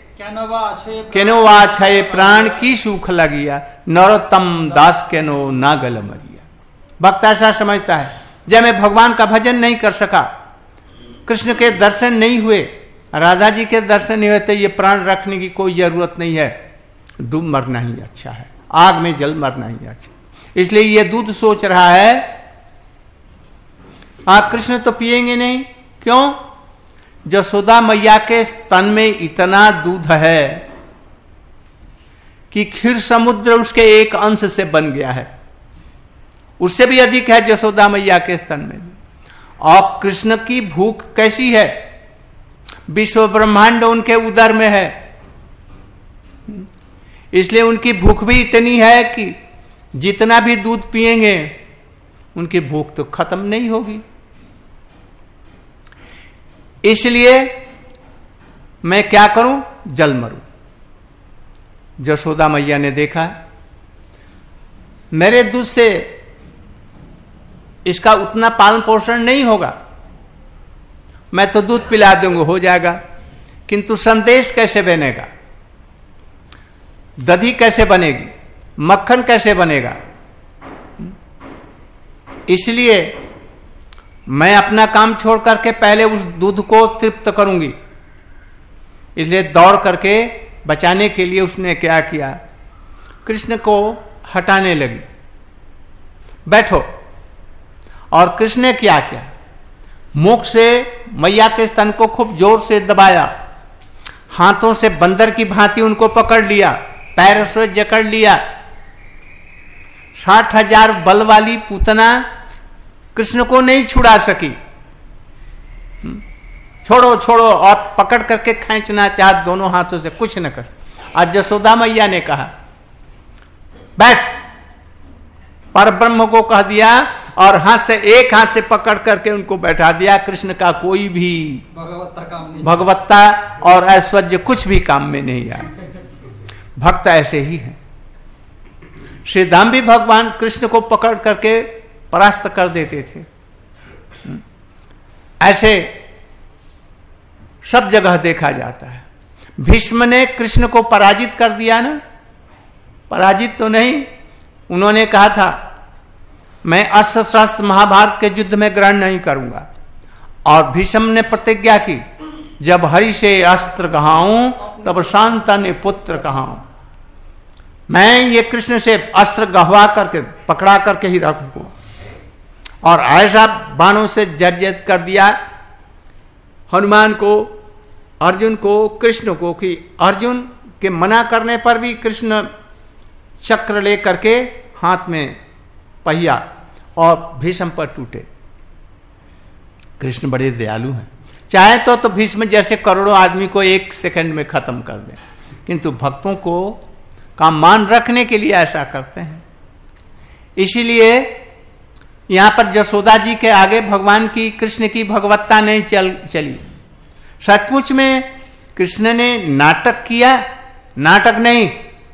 केनो छे प्राण की सुख लगिया, नरोत्तम दास केनो ना गल मरिया। भक्त ऐसा समझता है, जब मैं भगवान का भजन नहीं कर सका, कृष्ण के दर्शन नहीं हुए, राधा जी के दर्शन नहीं हुए, तो ये प्राण रखने की कोई जरूरत नहीं है, डूब मरना ही अच्छा है, आग में जल मरना ही अच्छा। इसलिए ये दूध सोच रहा है कृष्ण तो पिएंगे नहीं, क्यों? यशोदा मैया के स्तन में इतना दूध है कि क्षीर समुद्र उसके एक अंश से बन गया है, उससे भी अधिक है यशोदा मैया के स्तन में। और कृष्ण की भूख कैसी है, विश्व ब्रह्मांड उनके उदर में है, इसलिए उनकी भूख भी इतनी है कि जितना भी दूध पिएंगे उनकी भूख तो खत्म नहीं होगी। इसलिए मैं क्या करूं, जल मरूं। यशोदा मैया ने देखा मेरे दूध से इसका उतना पालन पोषण नहीं होगा, मैं तो दूध पिला दूंगा हो जाएगा, किंतु संदेश कैसे बनेगा, दही कैसे बनेगी, मक्खन कैसे बनेगा। इसलिए मैं अपना काम छोड़ करके पहले उस दूध को तृप्त करूंगी। इसलिए दौड़ करके बचाने के लिए उसने क्या किया, कृष्ण को हटाने लगी, बैठो। और कृष्ण ने क्या किया, मुख से मैया के स्तन को खूब जोर से दबाया, हाथों से बंदर की भांति उनको पकड़ लिया, पैरों से जकड़ लिया। 60,000 बल वाली पूतना कृष्ण को नहीं छुड़ा सकी। छोड़ो छोड़ो, और पकड़ करके खींचना चाह दोनों हाथों से, कुछ न कर। आज यशोदा मैया ने कहा बैठ, पर ब्रह्म को कह दिया और हाथ से एक हाथ से पकड़ करके उनको बैठा दिया। कृष्ण का कोई भी भगवत्ता और ऐश्वर्य कुछ भी काम में नहीं आया। भक्त ऐसे ही है। श्री धाम भी भगवान कृष्ण को पकड़ करके परास्त कर देते थे। ऐसे सब जगह देखा जाता है। भीष्म ने कृष्ण को पराजित कर दिया ना, पराजित तो नहीं, उन्होंने कहा था मैं अस्त्र शस्त्र महाभारत के युद्ध में ग्रहण नहीं करूंगा। और भीष्म ने प्रतिज्ञा की जब हरि से अस्त्र कहाऊं तब शांतनु पुत्र कहाऊं। मैं ये कृष्ण से अस्त्र गहवा करके पकड़ा करके ही रखूंगा। और ऐसा बाणों से जर्जरित कर दिया हनुमान को, अर्जुन को, कृष्ण को, कि अर्जुन के मना करने पर भी कृष्ण चक्र ले करके हाथ में पहिया और भीष्म पर टूटे। कृष्ण बड़े दयालु हैं, चाहे तो भीष्म जैसे करोड़ों आदमी को एक सेकंड में खत्म कर दें, किंतु भक्तों को का मान रखने के लिए ऐसा करते हैं। इसीलिए यहां पर यशोदा जी के आगे भगवान की, कृष्ण की भगवत्ता नहीं चली। सचमुच में कृष्ण ने नाटक किया, नाटक नहीं।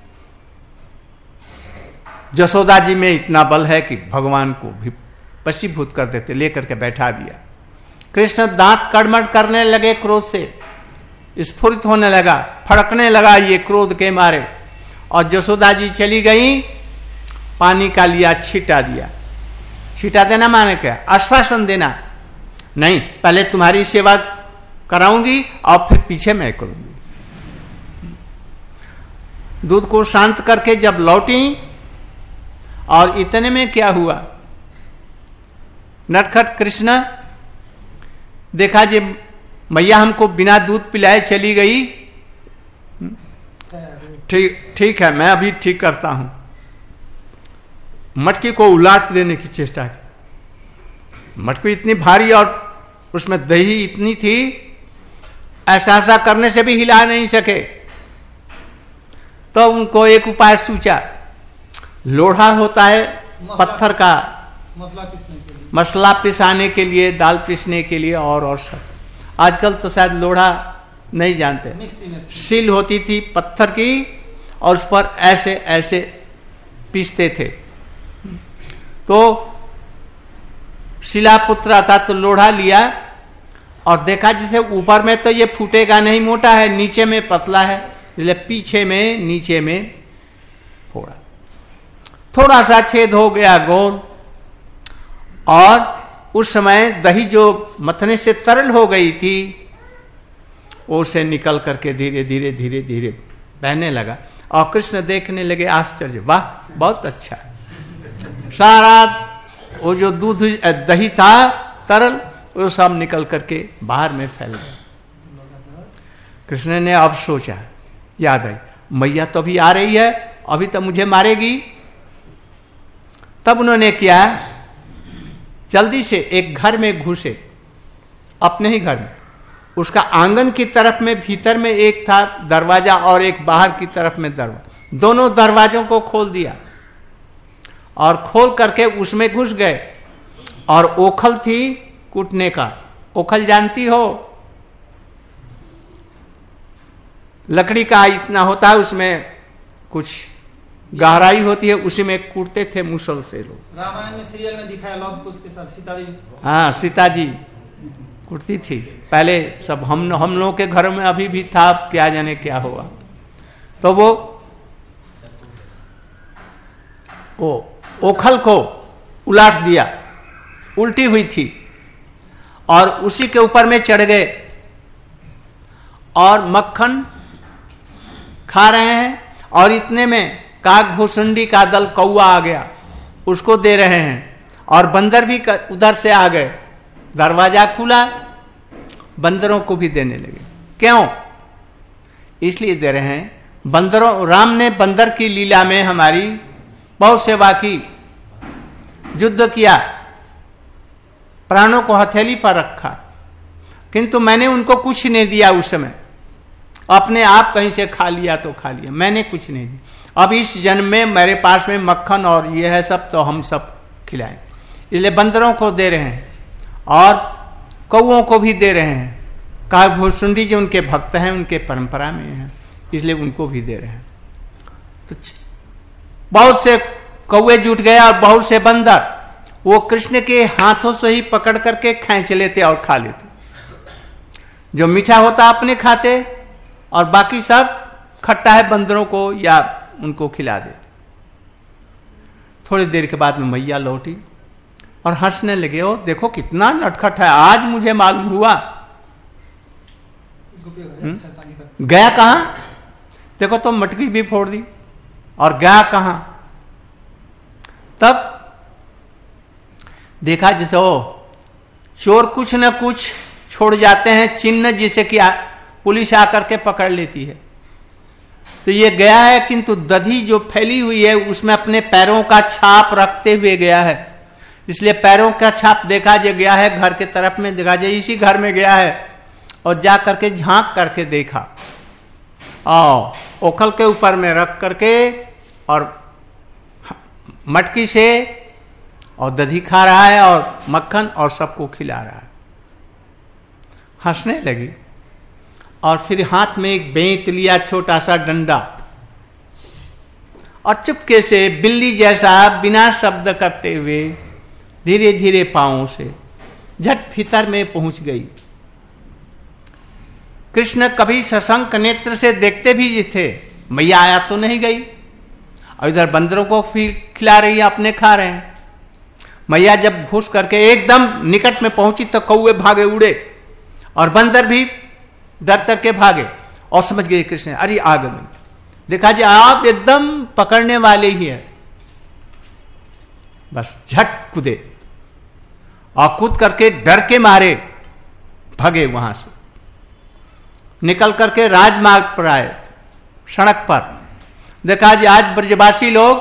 यशोदा जी में इतना बल है कि भगवान को भी वशीभूत कर देते, लेकर के बैठा दिया। कृष्ण दांत कड़मड़ करने लगे, क्रोध से स्फुरित होने लगा, फड़कने लगा ये क्रोध के मारे। और यशोदा जी चली गई, पानी का लिया, छीटा दिया। छीटा देना माने क्या, आश्वासन देना, नहीं पहले तुम्हारी सेवा कराऊंगी और फिर पीछे मैं करूंगी। दूध को शांत करके जब लौटी, और इतने में क्या हुआ, नटखट कृष्ण देखा जी मैया हमको बिना दूध पिलाए चली गई, ठीक है मैं अभी ठीक करता हूं। मटकी को उलाट देने की चेष्टा की। मटकी इतनी भारी और उसमें दही इतनी थी, ऐसा करने से भी हिला नहीं सके। तो उनको एक उपाय सूझा। लोढ़ा होता है पत्थर का, मसला पिसाने के लिए, दाल पीसने के लिए और सब। आजकल तो शायद लोढ़ा नहीं जानते, सील होती थी पत्थर की और उस पर ऐसे ऐसे पीसते थे। तो शिलापुत्र आता तो लोढ़ा लिया और देखा जैसे ऊपर में तो ये फूटेगा नहीं, मोटा है, नीचे में पतला है, इसलिए पीछे में नीचे में फोड़ा। थोड़ा सा छेद हो गया गोल, और उस समय दही जो मथने से तरल हो गई थी वो से निकल करके धीरे धीरे धीरे धीरे बहने लगा। और कृष्ण देखने लगे, आश्चर्य, वाह बहुत अच्छा। सारा वो जो दूध दही था तरल, वो सब निकल करके बाहर में फैल गया। कृष्ण ने अब सोचा, याद आई, मैया तो अभी आ रही है, अभी तो मुझे मारेगी। तब उन्होंने किया, जल्दी से एक घर में घुसे, अपने ही घर में। उसका आंगन की तरफ में भीतर में एक था दरवाजा और एक बाहर की तरफ में दरवाजा, दोनों दरवाजों को खोल दिया और खोल करके उसमें घुस गए। और ओखल थी कूटने का, ओखल जानती हो, लकड़ी का इतना होता है, उसमें कुछ गहराई होती है, उसी में कूटते थे मुसल से लोग। रामायण में सीरियल में दिखाया लव कुश के साथ सीता जी। हाँ, सीता जी कूटती थी पहले, सब हम लोगों के घर में अभी भी था, क्या जाने क्या हुआ। तो वो ओखल को उलाट दिया, उल्टी हुई थी, और उसी के ऊपर में चढ़ गए और मक्खन खा रहे हैं। और इतने में काकभूसुंडी का दल कौआ आ गया, उसको दे रहे हैं, और बंदर भी उधर से आ गए। दरवाजा खुला, बंदरों को भी देने लगे। क्यों? इसलिए दे रहे हैं, बंदरों, राम ने बंदर की लीला में हमारी बहुत सेवा की, युद्ध किया, प्राणों को हथेली पर रखा, किंतु मैंने उनको कुछ नहीं दिया उस समय। अपने आप कहीं से खा लिया तो खा लिया, मैंने कुछ नहीं दिया। अब इस जन्म में मेरे पास में मक्खन और ये है सब, तो हम सब खिलाएं। इसलिए बंदरों को दे रहे हैं और कौओं को भी दे रहे हैं। काकभूसुंडी जो उनके भक्त हैं, उनके परंपरा में हैं, इसलिए उनको भी दे रहे हैं। तो बहुत से कौए जुट गए और बहुत से बंदर वो कृष्ण के हाथों से ही पकड़ करके खींच लेते और खा लेते। जो मीठा होता अपने खाते और बाकी सब खट्टा है बंदरों को या उनको खिला देते। थोड़ी देर के बाद में मैया लौटी और हंसने लगे, ओ देखो कितना नटखट है, आज मुझे मालूम हुआ। गया कहां? देखो तो मटकी भी फोड़ दी, और गया कहां? तब देखा जैसे ओ चोर कुछ न कुछ छोड़ जाते हैं चिन्ह, जिसे कि पुलिस आकर के पकड़ लेती है। तो ये गया है, किंतु दधी जो फैली हुई है उसमें अपने पैरों का छाप रखते हुए गया है। इसलिए पैरों का छाप देखा जो गया है, घर के तरफ में देखा जाए, इसी घर में गया है। और जा करके झांक करके देखा, ओखल के ऊपर में रख करके और मटकी से और दधी खा रहा है और मक्खन और सबको खिला रहा है। हंसने लगी और फिर हाथ में एक बेंत लिया, छोटा सा डंडा, और चुपके से बिल्ली जैसा बिना शब्द करते हुए धीरे धीरे पांवों से झट भीतर में पहुंच गई। कृष्ण कभी सशंक नेत्र से देखते भी थे, मैया आया तो नहीं गई, और इधर बंदरों को फिर खिला रही है, अपने खा रहे हैं। मैया जब घुस करके एकदम निकट में पहुंची तो कौवे भागे उड़े और बंदर भी डर करके भागे और समझ गए कृष्ण अरे आ गए। देखा जी आप एकदम पकड़ने वाले ही है, बस झट कूदे और कूद करके डर के मारे भागे, वहां से निकल करके राजमार्ग पर आए, सड़क पर। देखा जी आज ब्रजवासी लोग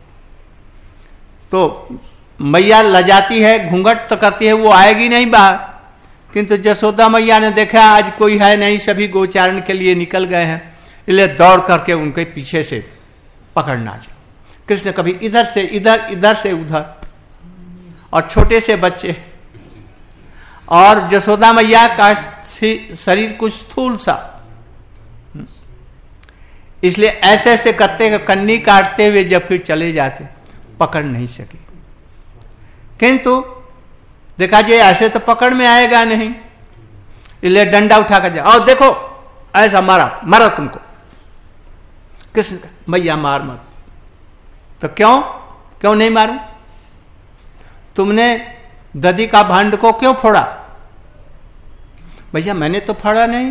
तो मैया लजाती है, घूंघट तो करती है, वो आएगी नहीं बाहर, किंतु जसोदा मैया ने देखा आज कोई है नहीं, सभी गोचारण के लिए निकल गए हैं, इसलिए दौड़ करके उनके पीछे से पकड़ना चाहिए। कृष्ण कभी इधर से इधर, इधर से उधर, और छोटे से बच्चे, और जसोदा मैया का शरीर कुछ स्थूल सा, इसलिए ऐसे ऐसे करते कन्नी काटते हुए जब फिर चले जाते, पकड़ नहीं सके। किंतु देखा जाए ऐसे तो पकड़ में आएगा नहीं, इसलिए डंडा उठा कर जाए और देखो ऐसा मारा, मारा तुमको। कृष्ण मैया मार मत। तो क्यों नहीं मारूं? तुमने दधी का भांड को क्यों फोड़ा? भैया मैंने तो फोड़ा नहीं।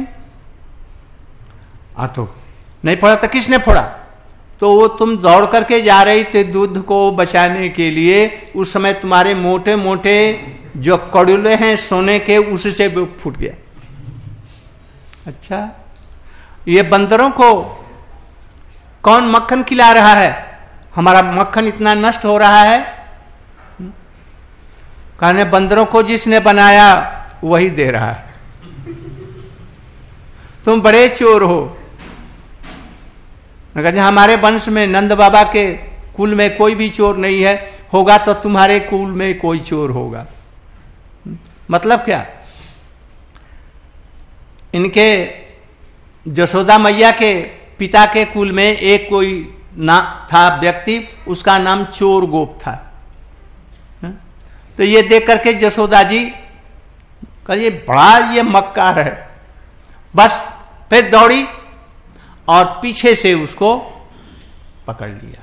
तो नहीं फोड़ा तो किसने फोड़ा? तो वो तुम दौड़ करके जा रही थी दूध को बचाने के लिए, उस समय तुम्हारे मोटे मोटे जो कड़ुले हैं सोने के, उससे फूट गया। अच्छा, ये बंदरों को कौन मक्खन खिला रहा है? हमारा मक्खन इतना नष्ट हो रहा है। कहने बंदरों को जिसने बनाया वही दे रहा है। तुम बड़े चोर हो। कहते हमारे वंश में नंद बाबा के कुल में कोई भी चोर नहीं है, होगा तो तुम्हारे कुल में कोई चोर होगा। मतलब क्या? इनके यशोदा मैया के पिता के कुल में एक कोई ना था व्यक्ति, उसका नाम चोर गोप था। तो ये देख करके यशोदा जी कहिए बड़ा ये मक्कार है, बस फिर दौड़ी और पीछे से उसको पकड़ लिया।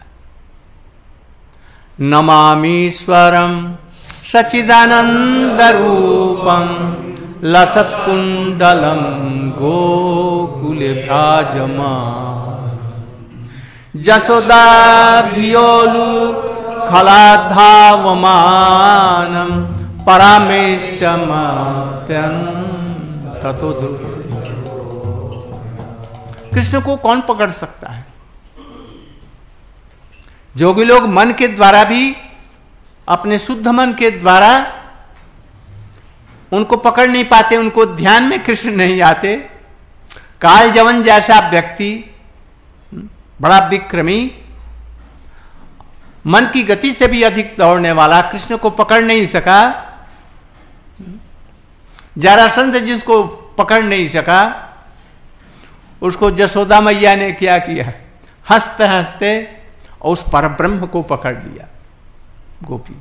नमामीश्वरम सच्चिदानंद रूपम लसत्कुंडलम गोकुले भ्राजमान जशोदा भियोलु खलाधावमानम परामेष्टमात्यं ततो दुर्लभम। कृष्ण को कौन पकड़ सकता है? जोगी लोग मन के द्वारा भी, अपने शुद्ध मन के द्वारा उनको पकड़ नहीं पाते, उनको ध्यान में कृष्ण नहीं आते। काल जवन जैसा व्यक्ति, बड़ा विक्रमी, मन की गति से भी अधिक दौड़ने वाला, कृष्ण को पकड़ नहीं सका। जरासंध जिसको पकड़ नहीं सका, उसको यशोदा मैया ने क्या किया? हंसते हंसते उस परब्रह्म को पकड़ लिया गोपी।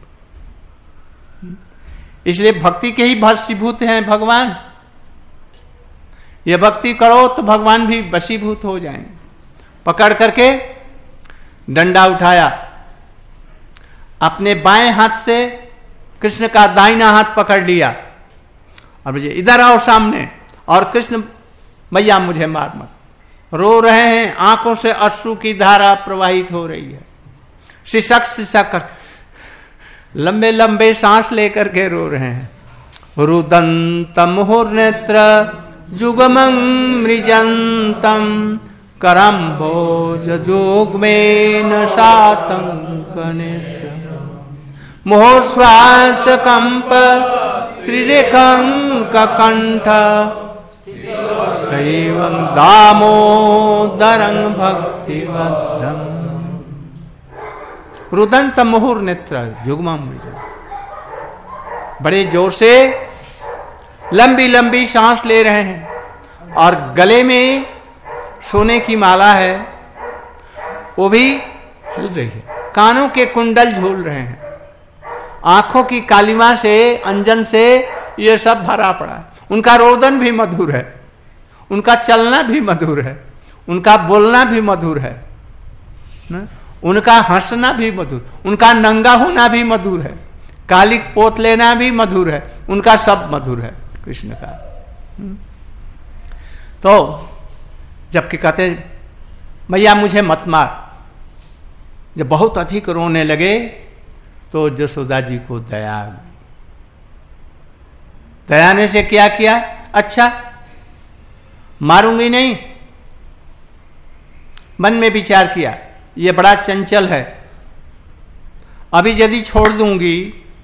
इसलिए भक्ति के ही वशीभूत हैं भगवान। ये भक्ति करो तो भगवान भी वशीभूत हो जाएंगे। पकड़ करके डंडा उठाया, अपने बाएं हाथ से कृष्ण का दाहिना हाथ पकड़ लिया और मुझे इधर आओ सामने। और कृष्ण मैया मुझे मार मत। रो रहे हैं, आंखों से अश्रु की धारा प्रवाहित हो रही है। सिसक कर लंबे लंबे सांस लेकर के रो रहे हैं। रुदंत मुहुर्नेत्र जुगमं मृजंतम करम्भोज जोगमेन शातंक नेत्र मोहश्वास कंप त्रिरेखंक कंठ एवं दामोदरं भक्तिवद्धम। रुदंत मुहुर नेत्र जुगमं मृजंतम। बड़े जोर से लंबी लंबी सांस ले रहे हैं और गले में सोने की माला है, वो भी हिल रही है। कानों के कुंडल झूल रहे हैं, आंखों की कालिमा से, अंजन से ये सब भरा पड़ा है। उनका रोदन भी मधुर है, उनका चलना भी मधुर है, उनका बोलना भी मधुर है, उनका हंसना भी मधुर, उनका नंगा होना भी मधुर है, कालिक पोत लेना भी मधुर है, उनका सब मधुर है कृष्ण का। तो जबकि कहते मैया मुझे मत मार, जब बहुत अधिक रोने लगे तो यशोदा जी को दया आ गई। दया ने से क्या किया? अच्छा मारूंगी नहीं। मन में विचार किया ये बड़ा चंचल है, अभी यदि छोड़ दूंगी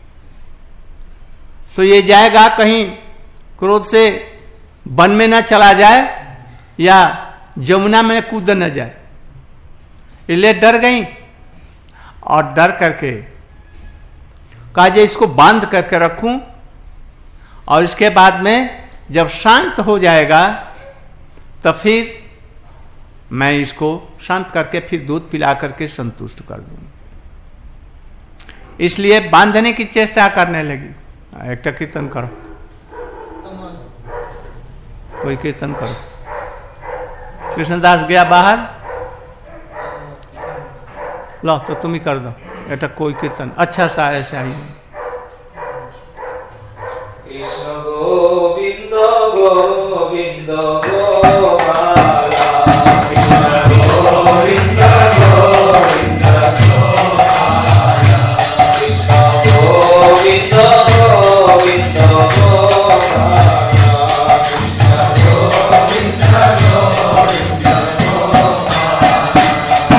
तो ये जाएगा कहीं क्रोध से वन में न चला जाए या जमुना में कूद न जाए। इसलिए डर गई और डर करके कहा जे इसको बांध करके रखूं और इसके बाद में जब शांत हो जाएगा तब फिर मैं इसको शांत करके फिर दूध पिला करके संतुष्ट कर दूंगी। इसलिए बांधने की चेष्टा करने लगी। एक कीर्तन करो, कोई कीर्तन करो। कृष्णदास गया बाहर, लो तो तुम ही कर दो एक कोई कीर्तन अच्छा सा ऐसा ही। कृष्ण गोविंद गोविंद गोपाला, कृष्ण गोविंद गोविंद गोपाला, कृष्ण गोविंद गोविंद गोपाला, कृष्ण गोविंद गोविंद गोपाला।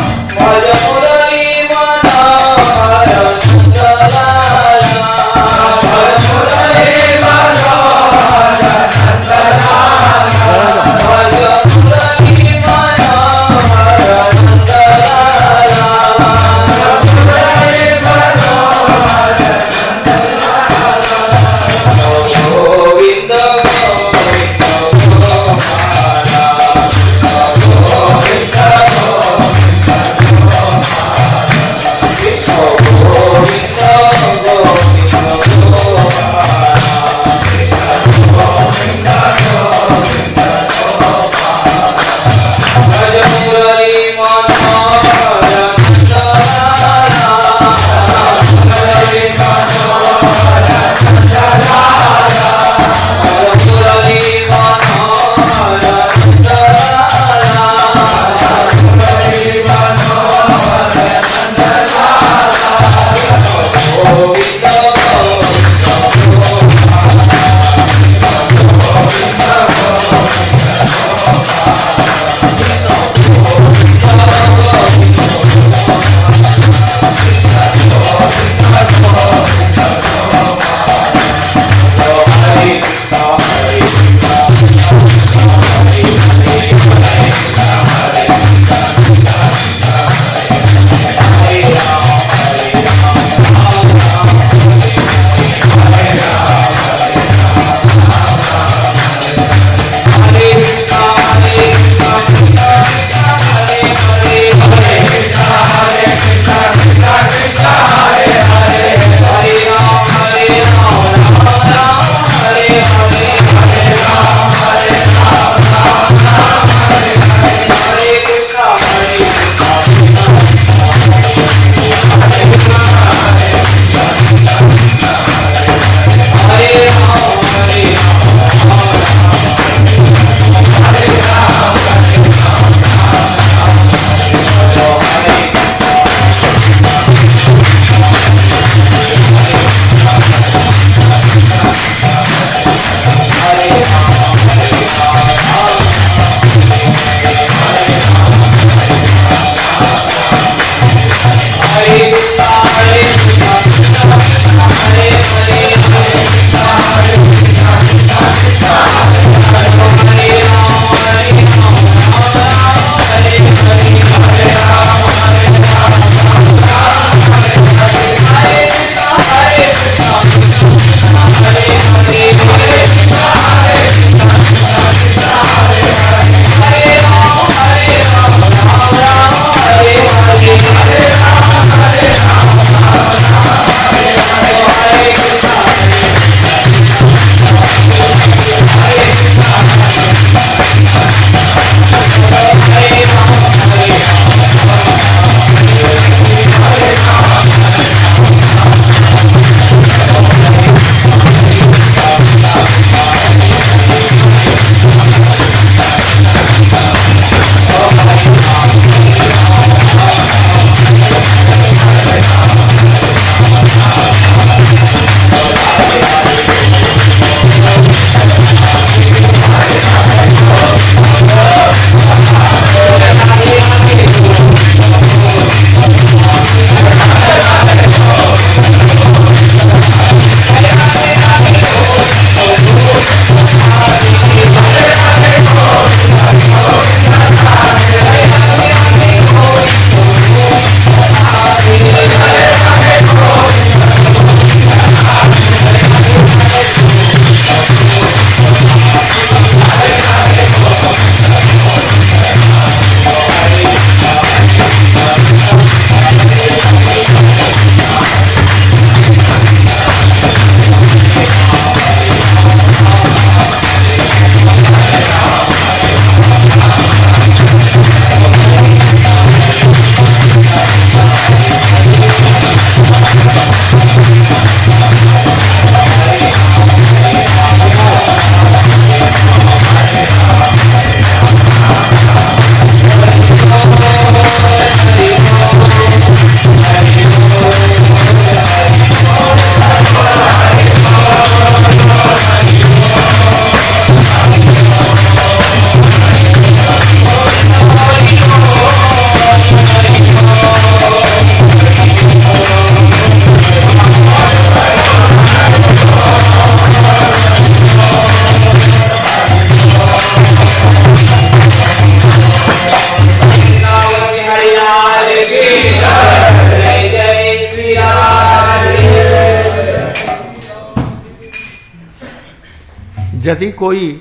यदि कोई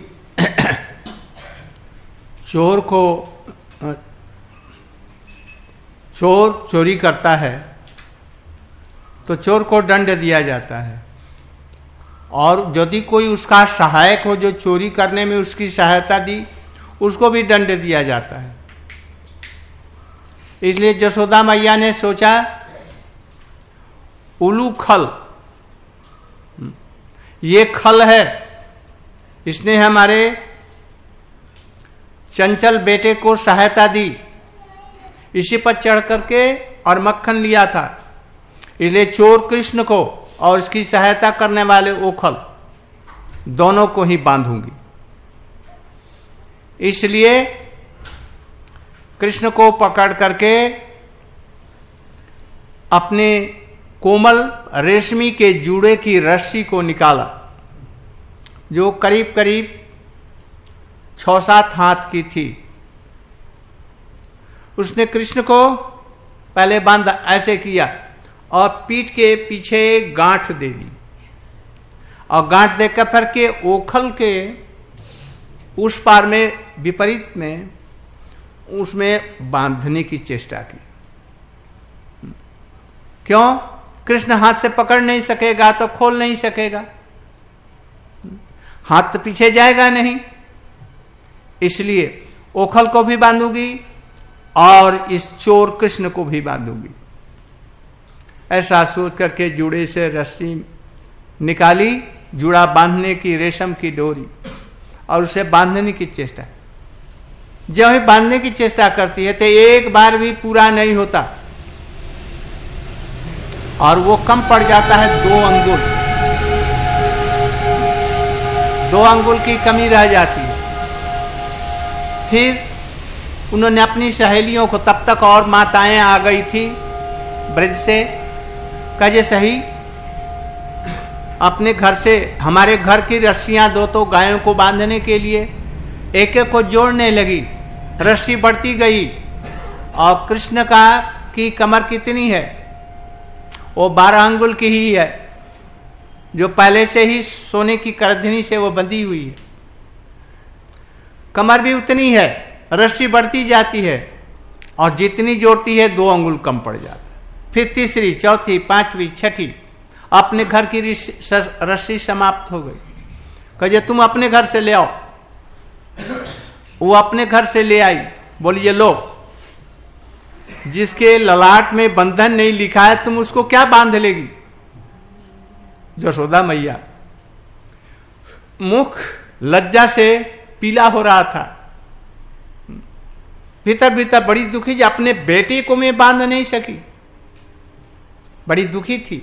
चोर चोरी करता है तो चोर को दंड दिया जाता है, और यदि कोई उसका सहायक हो जो चोरी करने में उसकी सहायता दी, उसको भी दंड दिया जाता है। इसलिए यशोदा मैया ने सोचा उलू खल, ये खल है, इसने हमारे चंचल बेटे को सहायता दी, इसी पर चढ़ करके और मक्खन लिया था, इसलिए चोर कृष्ण को और इसकी सहायता करने वाले ओखल दोनों को ही बांधूंगी। इसलिए कृष्ण को पकड़ करके अपने कोमल रेशमी के जूड़े की रस्सी को निकाला, जो करीब करीब 6-7 हाथ की थी। उसने कृष्ण को पहले बांधा, ऐसे किया और पीठ के पीछे गांठ दे दी, और गांठ देकर फिर के ओखल के उस पार में विपरीत में उसमें बांधने की चेष्टा की। क्यों? कृष्ण हाथ से पकड़ नहीं सकेगा तो खोल नहीं सकेगा, हाथ तो पीछे जाएगा नहीं, इसलिए ओखल को भी बांधूंगी और इस चोर कृष्ण को भी बांधूंगी। ऐसा सोच करके जूड़े से रस्सी निकाली, जूड़ा बांधने की रेशम की डोरी, और उसे बांधने की चेष्टा। जब ही बांधने की चेष्टा करती है तो एक बार भी पूरा नहीं होता और वो कम पड़ जाता है 2 अंगुल, 2 अंगुल की कमी रह जाती है। फिर उन्होंने अपनी सहेलियों को, तब तक और माताएं आ गई थी ब्रज से, कहे सही अपने घर से हमारे घर की रस्सियां दो तो गायों को बांधने के लिए। एक एक को जोड़ने लगी, रस्सी बढ़ती गई, और कृष्ण की कमर कितनी है? वो 12 अंगुल की ही है, जो पहले से ही सोने की करधनी से वो बंधी हुई है। कमर भी उतनी है, रस्सी बढ़ती जाती है, और जितनी जोड़ती है 2 अंगुल कम पड़ जाता है। फिर तीसरी, चौथी, 5वीं, 6ठी, अपने घर की रस्सी समाप्त हो गई। कहे तुम अपने घर से ले आओ। वो अपने घर से ले आई, बोलिए लो, जिसके ललाट में बंधन नहीं लिखा है तुम उसको क्या बांध लेगी? यशोदा मैया मुख लज्जा से पीला हो रहा था, भीतर भीतर बड़ी दुखी, जो अपने बेटे को मैं बांध नहीं सकी, बड़ी दुखी थी।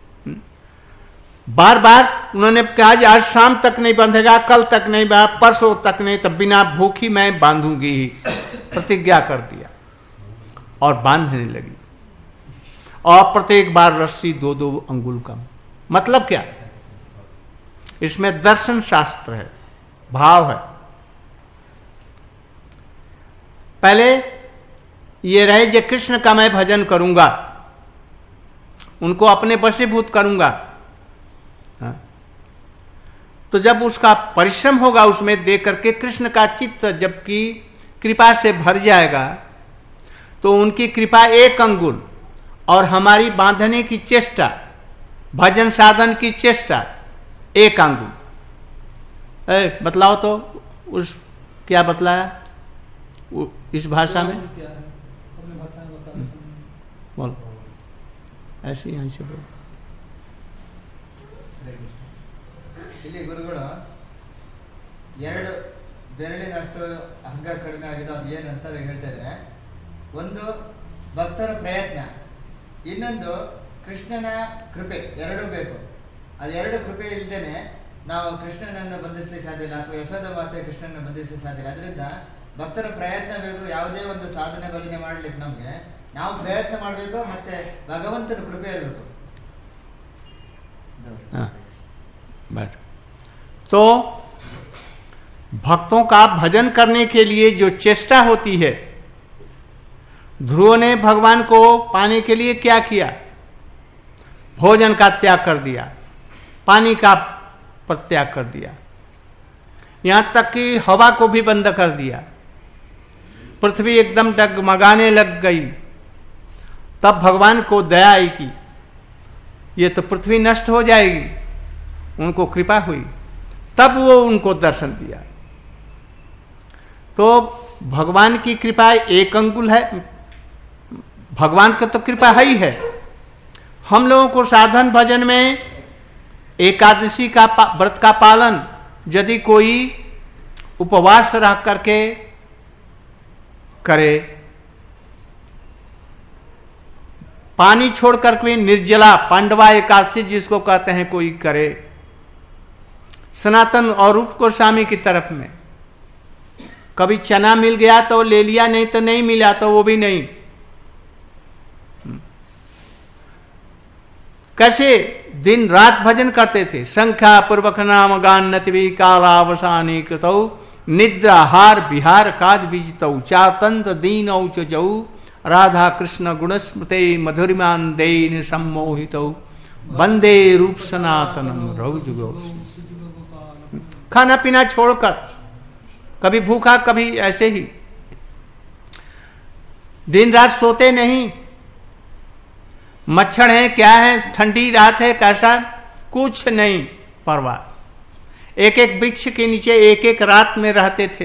बार बार उन्होंने कहा कि आज शाम तक नहीं बंधेगा, कल तक नहीं, परसों तक नहीं, तब बिना भूखी मैं बांधूंगी ही, प्रतिज्ञा कर दिया और बांधने लगी। और प्रत्येक बार रस्सी 2-2 अंगुल कम। मतलब क्या? इसमें दर्शन शास्त्र है, भाव है। पहले ये रहे जो कृष्ण का मैं भजन करूंगा, उनको अपने वशीभूत करूंगा। तो जब उसका परिश्रम होगा उसमें देख करके कृष्ण का चित्त जबकि कृपा से भर जाएगा, तो उनकी कृपा 1 अंगुल और हमारी बांधने की चेष्टा, भजन साधन की चेष्टा 1 अंगुल। बतलाओ तो उस क्या बतलाया इस भाषा में? बोल, ऐसे यहीं से बोल। ಇಲ್ಲಿ ಗುರುಗಳು 2 ಬೆರಳಿನಷ್ಟು ಅಂಗ ಕಡಿಮೆ ಆಗಿದೆ, ಅದು ಏನಂತ ಹೇಳ್ತಾ ಇದ್ದಾರೆ. ಒಂದು ಭಕ್ತರ ಪ್ರಯತ್ನ, ಇನ್ನೊಂದು ಕೃಷ್ಣನ ಕೃಪೆ, ಎರಡೂ ಬೇಕು. ಅದು 2 ಕೃಪೆ ಇಲ್ಲದೇನೆ ನಾವು ಕೃಷ್ಣನನ್ನು ಬಂಧಿಸಲಿಕ್ಕೆ ಸಾಧ್ಯ ಇಲ್ಲ, ಅಥವಾ ಯಶೋದ ಮಾತೆ ಕೃಷ್ಣನನ್ನು ಬಂಧಿಸಲಿಕ್ಕೆ ಸಾಧ್ಯ ಇಲ್ಲ. ಅದರಿಂದ ಭಕ್ತರ ಪ್ರಯತ್ನ ಬೇಕು. ಯಾವುದೇ ಒಂದು ಸಾಧನೆ ಭಜನೆ ಮಾಡಲಿಕ್ಕೆ ನಮಗೆ ನಾವು ಪ್ರಯತ್ನ ಮಾಡಬೇಕು, ಮತ್ತೆ ಭಗವಂತನ ಕೃಪೆ ಇರಬೇಕು. तो भक्तों का भजन करने के लिए जो चेष्टा होती है, ध्रुव ने भगवान को पाने के लिए क्या किया? भोजन का त्याग कर दिया, पानी का परित्याग कर दिया। यहां तक कि हवा को भी बंद कर दिया। पृथ्वी एकदम डगमगाने लग गई। तब भगवान को दया आई कि ये तो पृथ्वी नष्ट हो जाएगी। उनको कृपा हुई, तब वो उनको दर्शन दिया। तो भगवान की कृपा एक अंगुल है, भगवान का तो कृपा है ही है। हम लोगों को साधन भजन में एकादशी का व्रत का पालन यदि कोई उपवास रह करके करे, पानी छोड़ करके निर्जला पांडवा एकादशी जिसको कहते हैं कोई करे, सनातन और रूप गोस्वामी की तरफ में कभी चना मिल गया तो ले लिया, नहीं तो नहीं मिला तो वो भी नहीं। कैसे दिन रात भजन करते थे। संख्या पूर्वक नाम गान नतिवी कालावसानी कृतौ निद्रा हार बिहार काद बीजतौ चातंत दीन औचजौ राधा कृष्ण गुणस्मृते मधुरिमान देन सम्मोहितौ वंदे रूप सनातनम रौजुगौ। खाना पीना छोड़कर, कभी भूखा कभी ऐसे ही, दिन रात सोते नहीं। मच्छर है क्या है, ठंडी रात है कैसा, कुछ नहीं परवाह। एक एक वृक्ष के नीचे एक एक रात में रहते थे,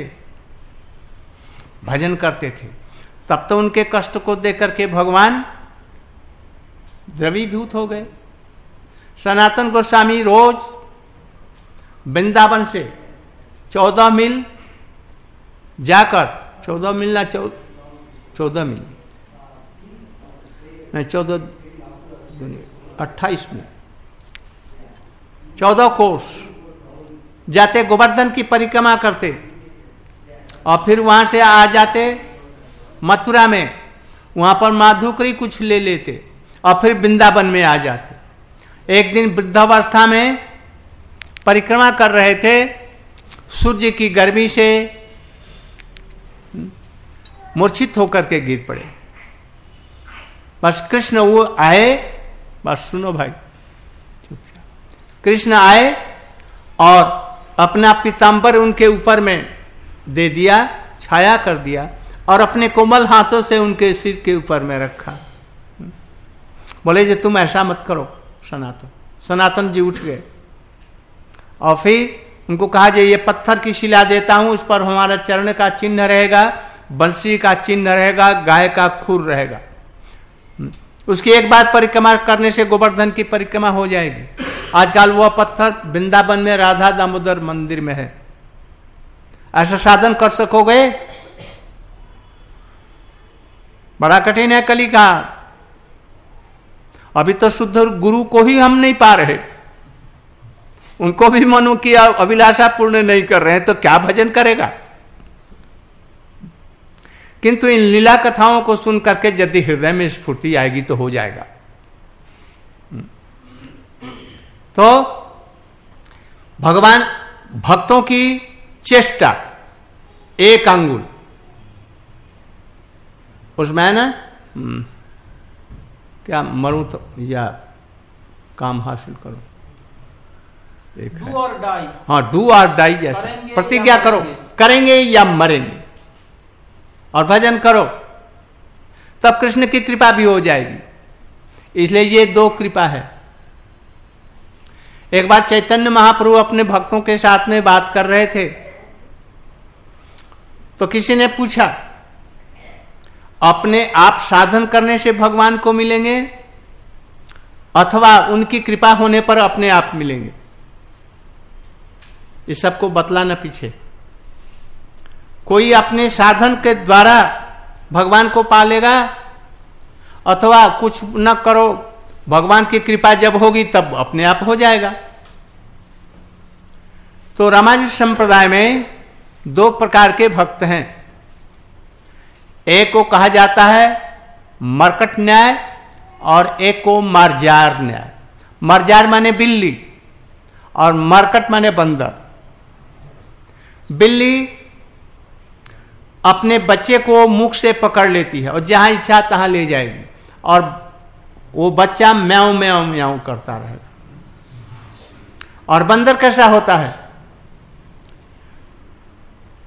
भजन करते थे। तब तो उनके कष्ट को देख करके भगवान द्रवीभूत हो गए। सनातन गोस्वामी रोज वृंदावन से 14 मील जाकर, 14 मील ना 14 मील नहीं 28 में 14 कोस जाते, गोवर्धन की परिक्रमा करते और फिर वहां से आ जाते मथुरा में, वहां पर माधुकरी कुछ ले लेते और फिर वृंदावन में आ जाते। एक दिन वृद्धावस्था में परिक्रमा कर रहे थे, सूर्य की गर्मी से मूर्छित होकर के गिर पड़े। बस कृष्ण वो आए, बस सुनो भाई चुपचाप, कृष्ण आए और अपना पीताम्बर उनके ऊपर में दे दिया, छाया कर दिया और अपने कोमल हाथों से उनके सिर के ऊपर में रखा। बोले जी तुम ऐसा मत करो सनातन। सनातन जी उठ गए और फिर उनको कहा जी ये पत्थर की शिला देता हूं, उस पर हमारा चरण का चिन्ह रहेगा, बंसी का चिन्ह रहेगा, गाय का खुर रहेगा। उसकी एक बार परिक्रमा करने से गोवर्धन की परिक्रमा हो जाएगी। आजकल वह पत्थर वृंदावन में राधा दामोदर मंदिर में है। ऐसा साधन कर सकोगे? बड़ा कठिन है कली का। अभी तो शुद्ध गुरु को ही हम नहीं पा रहे, उनको भी मनु की अभिलाषा पूर्ण नहीं कर रहे हैं, तो क्या भजन करेगा। किंतु इन लीला कथाओं को सुन करके यदि हृदय में स्फूर्ति आएगी तो हो जाएगा। तो भगवान भक्तों की चेष्टा एक अंगुल, उसमें ना क्या मरूं तो या काम हासिल करो, डू और डाई। हाँ, डू और डाई जैसा प्रतिज्ञा करो, करेंगे या मरेंगे और भजन करो, तब कृष्ण की कृपा भी हो जाएगी। इसलिए ये दो कृपा है। एक बार चैतन्य महाप्रभु अपने भक्तों के साथ में बात कर रहे थे, तो किसी ने पूछा अपने आप साधन करने से भगवान को मिलेंगे अथवा उनकी कृपा होने पर अपने आप मिलेंगे। इस सबको बतलाना पीछे। कोई अपने साधन के द्वारा भगवान को पालेगा अथवा कुछ न करो, भगवान की कृपा जब होगी तब अपने आप हो जाएगा। तो रामानुज संप्रदाय में दो प्रकार के भक्त हैं। एक को कहा जाता है मरकट न्याय और एक को मार्जार न्याय। मार्जार माने बिल्ली और मरकट माने बंदर। बिल्ली अपने बच्चे को मुख से पकड़ लेती है और जहां इच्छा तहां ले जाएगी और वो बच्चा म्याऊं म्याऊं म्याऊं करता रहेगा। और बंदर कैसा होता है?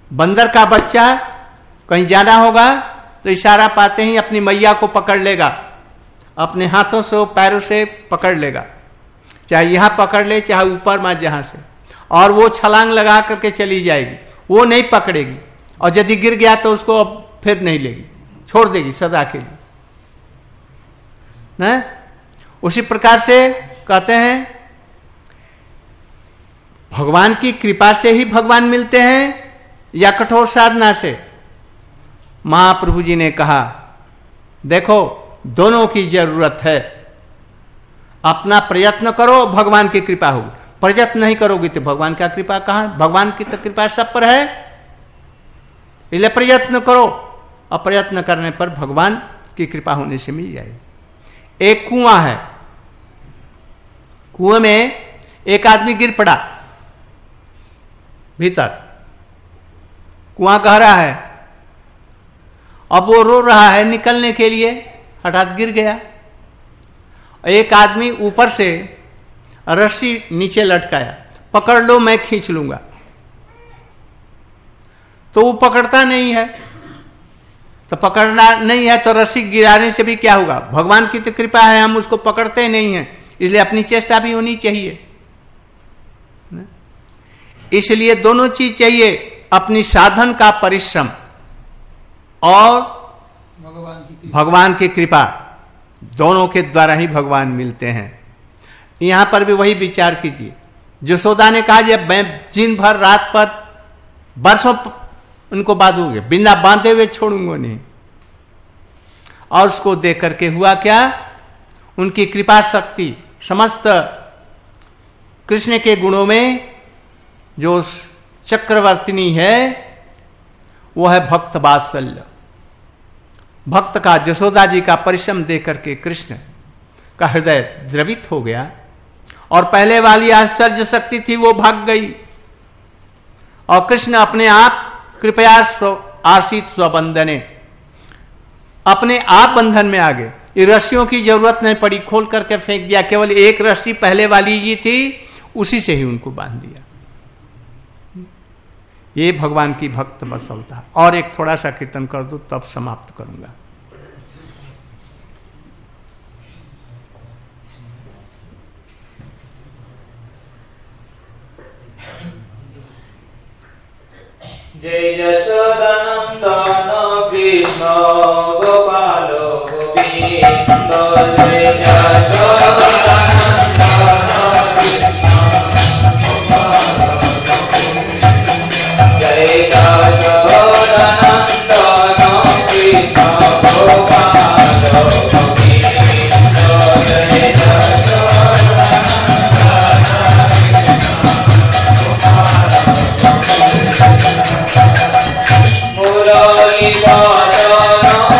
बंदर का बच्चा कहीं जाना होगा तो इशारा पाते ही अपनी मैया को पकड़ लेगा, अपने हाथों से पैरों से पकड़ लेगा, चाहे यहाँ पकड़ ले चाहे ऊपर माँ जहाँ से, और वो छलांग लगा करके चली जाएगी, वो नहीं पकड़ेगी, और यदि गिर गया तो उसको अब फिर नहीं लेगी, छोड़ देगी सदा के लिए ना। उसी प्रकार से कहते हैं भगवान की कृपा से ही भगवान मिलते हैं या कठोर साधना से। महाप्रभु जी ने कहा देखो दोनों की जरूरत है, अपना प्रयत्न करो भगवान की कृपा होगी, प्रयत्न नहीं करोगे तो भगवान का कृपा कहाँ, भगवान की तो कृपा सब पर है, इसलिए प्रयत्न करो, और प्रयत्न करने पर भगवान की कृपा होने से मिल जाएगी। एक कुआं है, कुएं में एक आदमी गिर पड़ा, भीतर कुआं गहरा है, अब वो रो रहा है निकलने के लिए, हठात गिर गया। एक आदमी ऊपर से रस्सी नीचे लटकाया, पकड़ लो मैं खींच लूंगा, तो वो पकड़ता नहीं है, तो पकड़ना नहीं है तो रस्सी गिराने से भी क्या होगा, भगवान की तो कृपा है हम उसको पकड़ते नहीं हैं, इसलिए अपनी चेष्टा भी होनी चाहिए। इसलिए दोनों चीज चाहिए, अपनी साधन का परिश्रम और भगवान की कृपा, दोनों के द्वारा ही भगवान मिलते हैं। यहां पर भी वही विचार कीजिए, यशोदा ने कहा जब मैं दिन भर रात पर बरसों उनको बांधूंगे, बिना बांधे हुए छोड़ूंगा नहीं, और उसको देख करके हुआ क्या, उनकी कृपा शक्ति समस्त कृष्ण के गुणों में जो चक्रवर्तिनी है वो है भक्त वात्सल्य। भक्त का, यशोदा जी का परिश्रम देख करके कृष्ण का हृदय द्रवित हो गया, और पहले वाली आश्चर्य शक्ति थी वो भाग गई, और कृष्ण अपने आप कृपया आशित स्वबंधने अपने आप बंधन में आ गए। ये रस्सियों की जरूरत नहीं पड़ी, खोल करके फेंक दिया, केवल एक रस्सी पहले वाली जी थी उसी से ही उनको बांध दिया। ये भगवान की भक्त वत्सलता। और एक थोड़ा सा कीर्तन कर दो तब समाप्त करूंगा। जय यशोदानंदन कृष्ण गोपाल गोविंद, जय यशोदानंदन कृष्ण जय यशोदानंदन कृष्ण गोपाल गोविंद, जय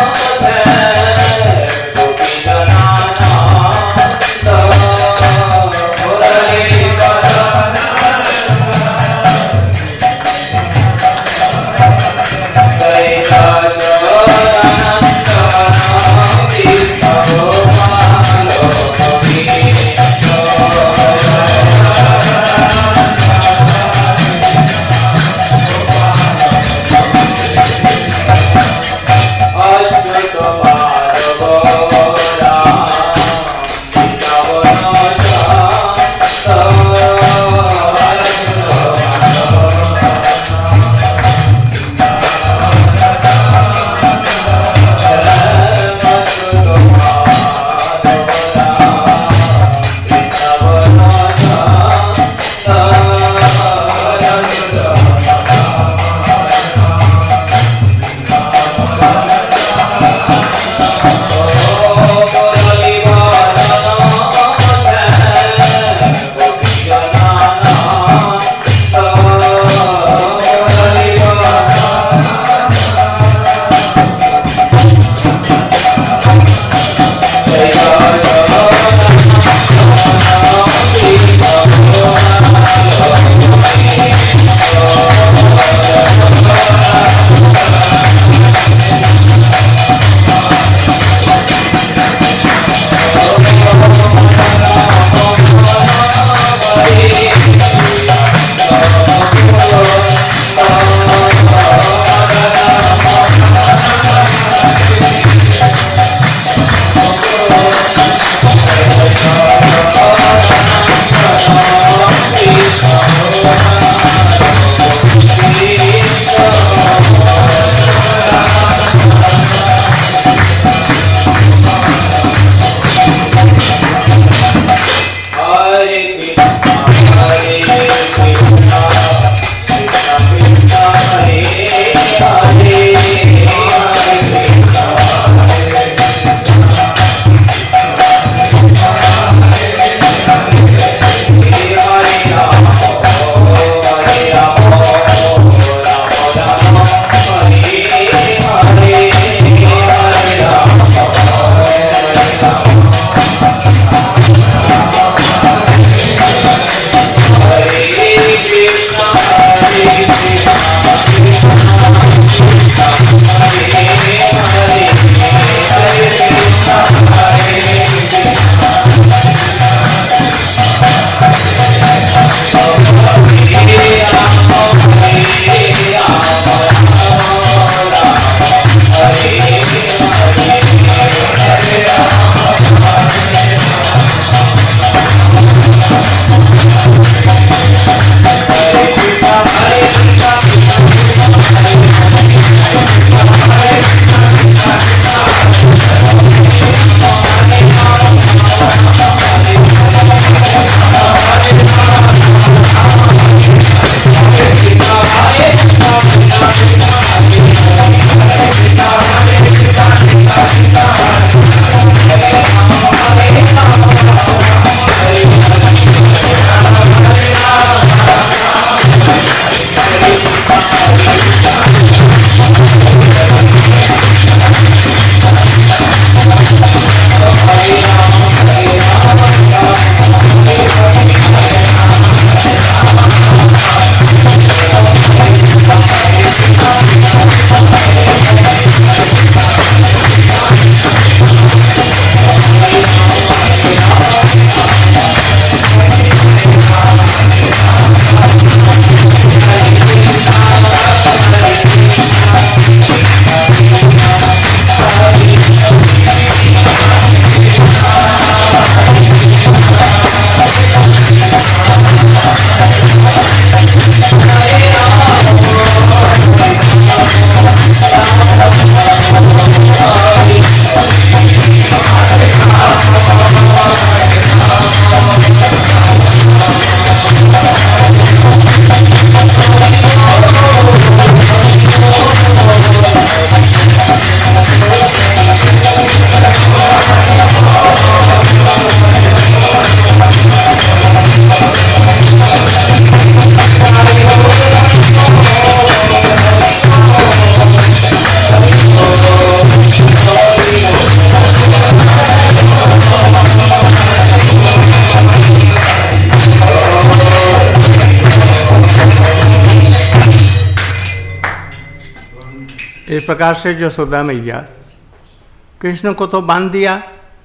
इस प्रकार से यशोदा मैया कृष्ण को तो बांध दिया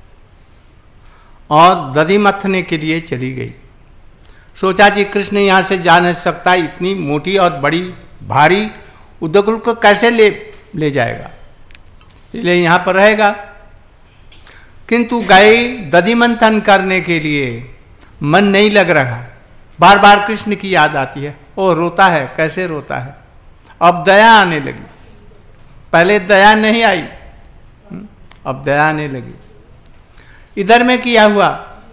और दधी मथने के लिए चली गई। सोचा जी कृष्ण यहाँ से जा नहीं सकता, इतनी मोटी और बड़ी भारी उदकुल को कैसे ले जाएगा, इसलिए यहाँ पर रहेगा। किंतु गई दधी मंथन करने के लिए, मन नहीं लग रहा, बार बार कृष्ण की याद आती है, वो रोता है, कैसे रोता है। अब दया आने लगी, पहले दया नहीं आई, अब दया आने लगी। इधर में किया हुआ,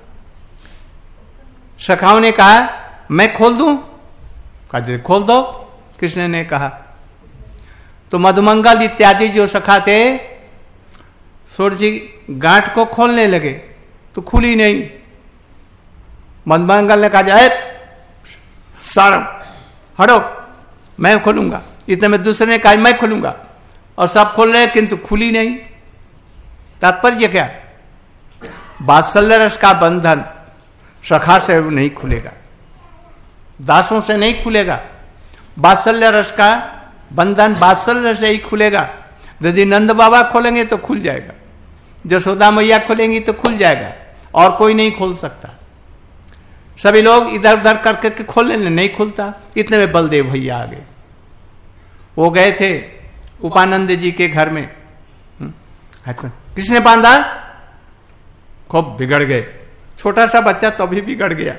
सखाओं ने कहा मैं खोल दूं, कहा खोल दो, कृष्ण ने कहा। तो मधुमंगल इत्यादि जो सखा थे सोच जी गांठ को खोलने लगे तो खुली नहीं। मधुमंगल ने कहा जाए सारम हटो, मैं खोलूंगा। इतने में दूसरे ने कहा मैं खोलूंगा, और सब खोल रहे किंतु खुली नहीं। तात्पर्य क्या, वात्सल्य रस का बंधन सखा से नहीं खुलेगा, दासों से नहीं खुलेगा। वात्सल्य रस का बंधन वात्सल्य से ही खुलेगा। यदि नंद बाबा खोलेंगे तो खुल जाएगा, यशोदा मैया खोलेंगी तो खुल जाएगा, और कोई नहीं खोल सकता। सभी लोग इधर उधर करके खोल लेने, नहीं खुलता। इतने में बलदेव भैया आ गए। वो गए थे उपानंद जी के घर में, किसने बांधा, खूब बिगड़ गए। छोटा सा बच्चा तो भी बिगड़ गया,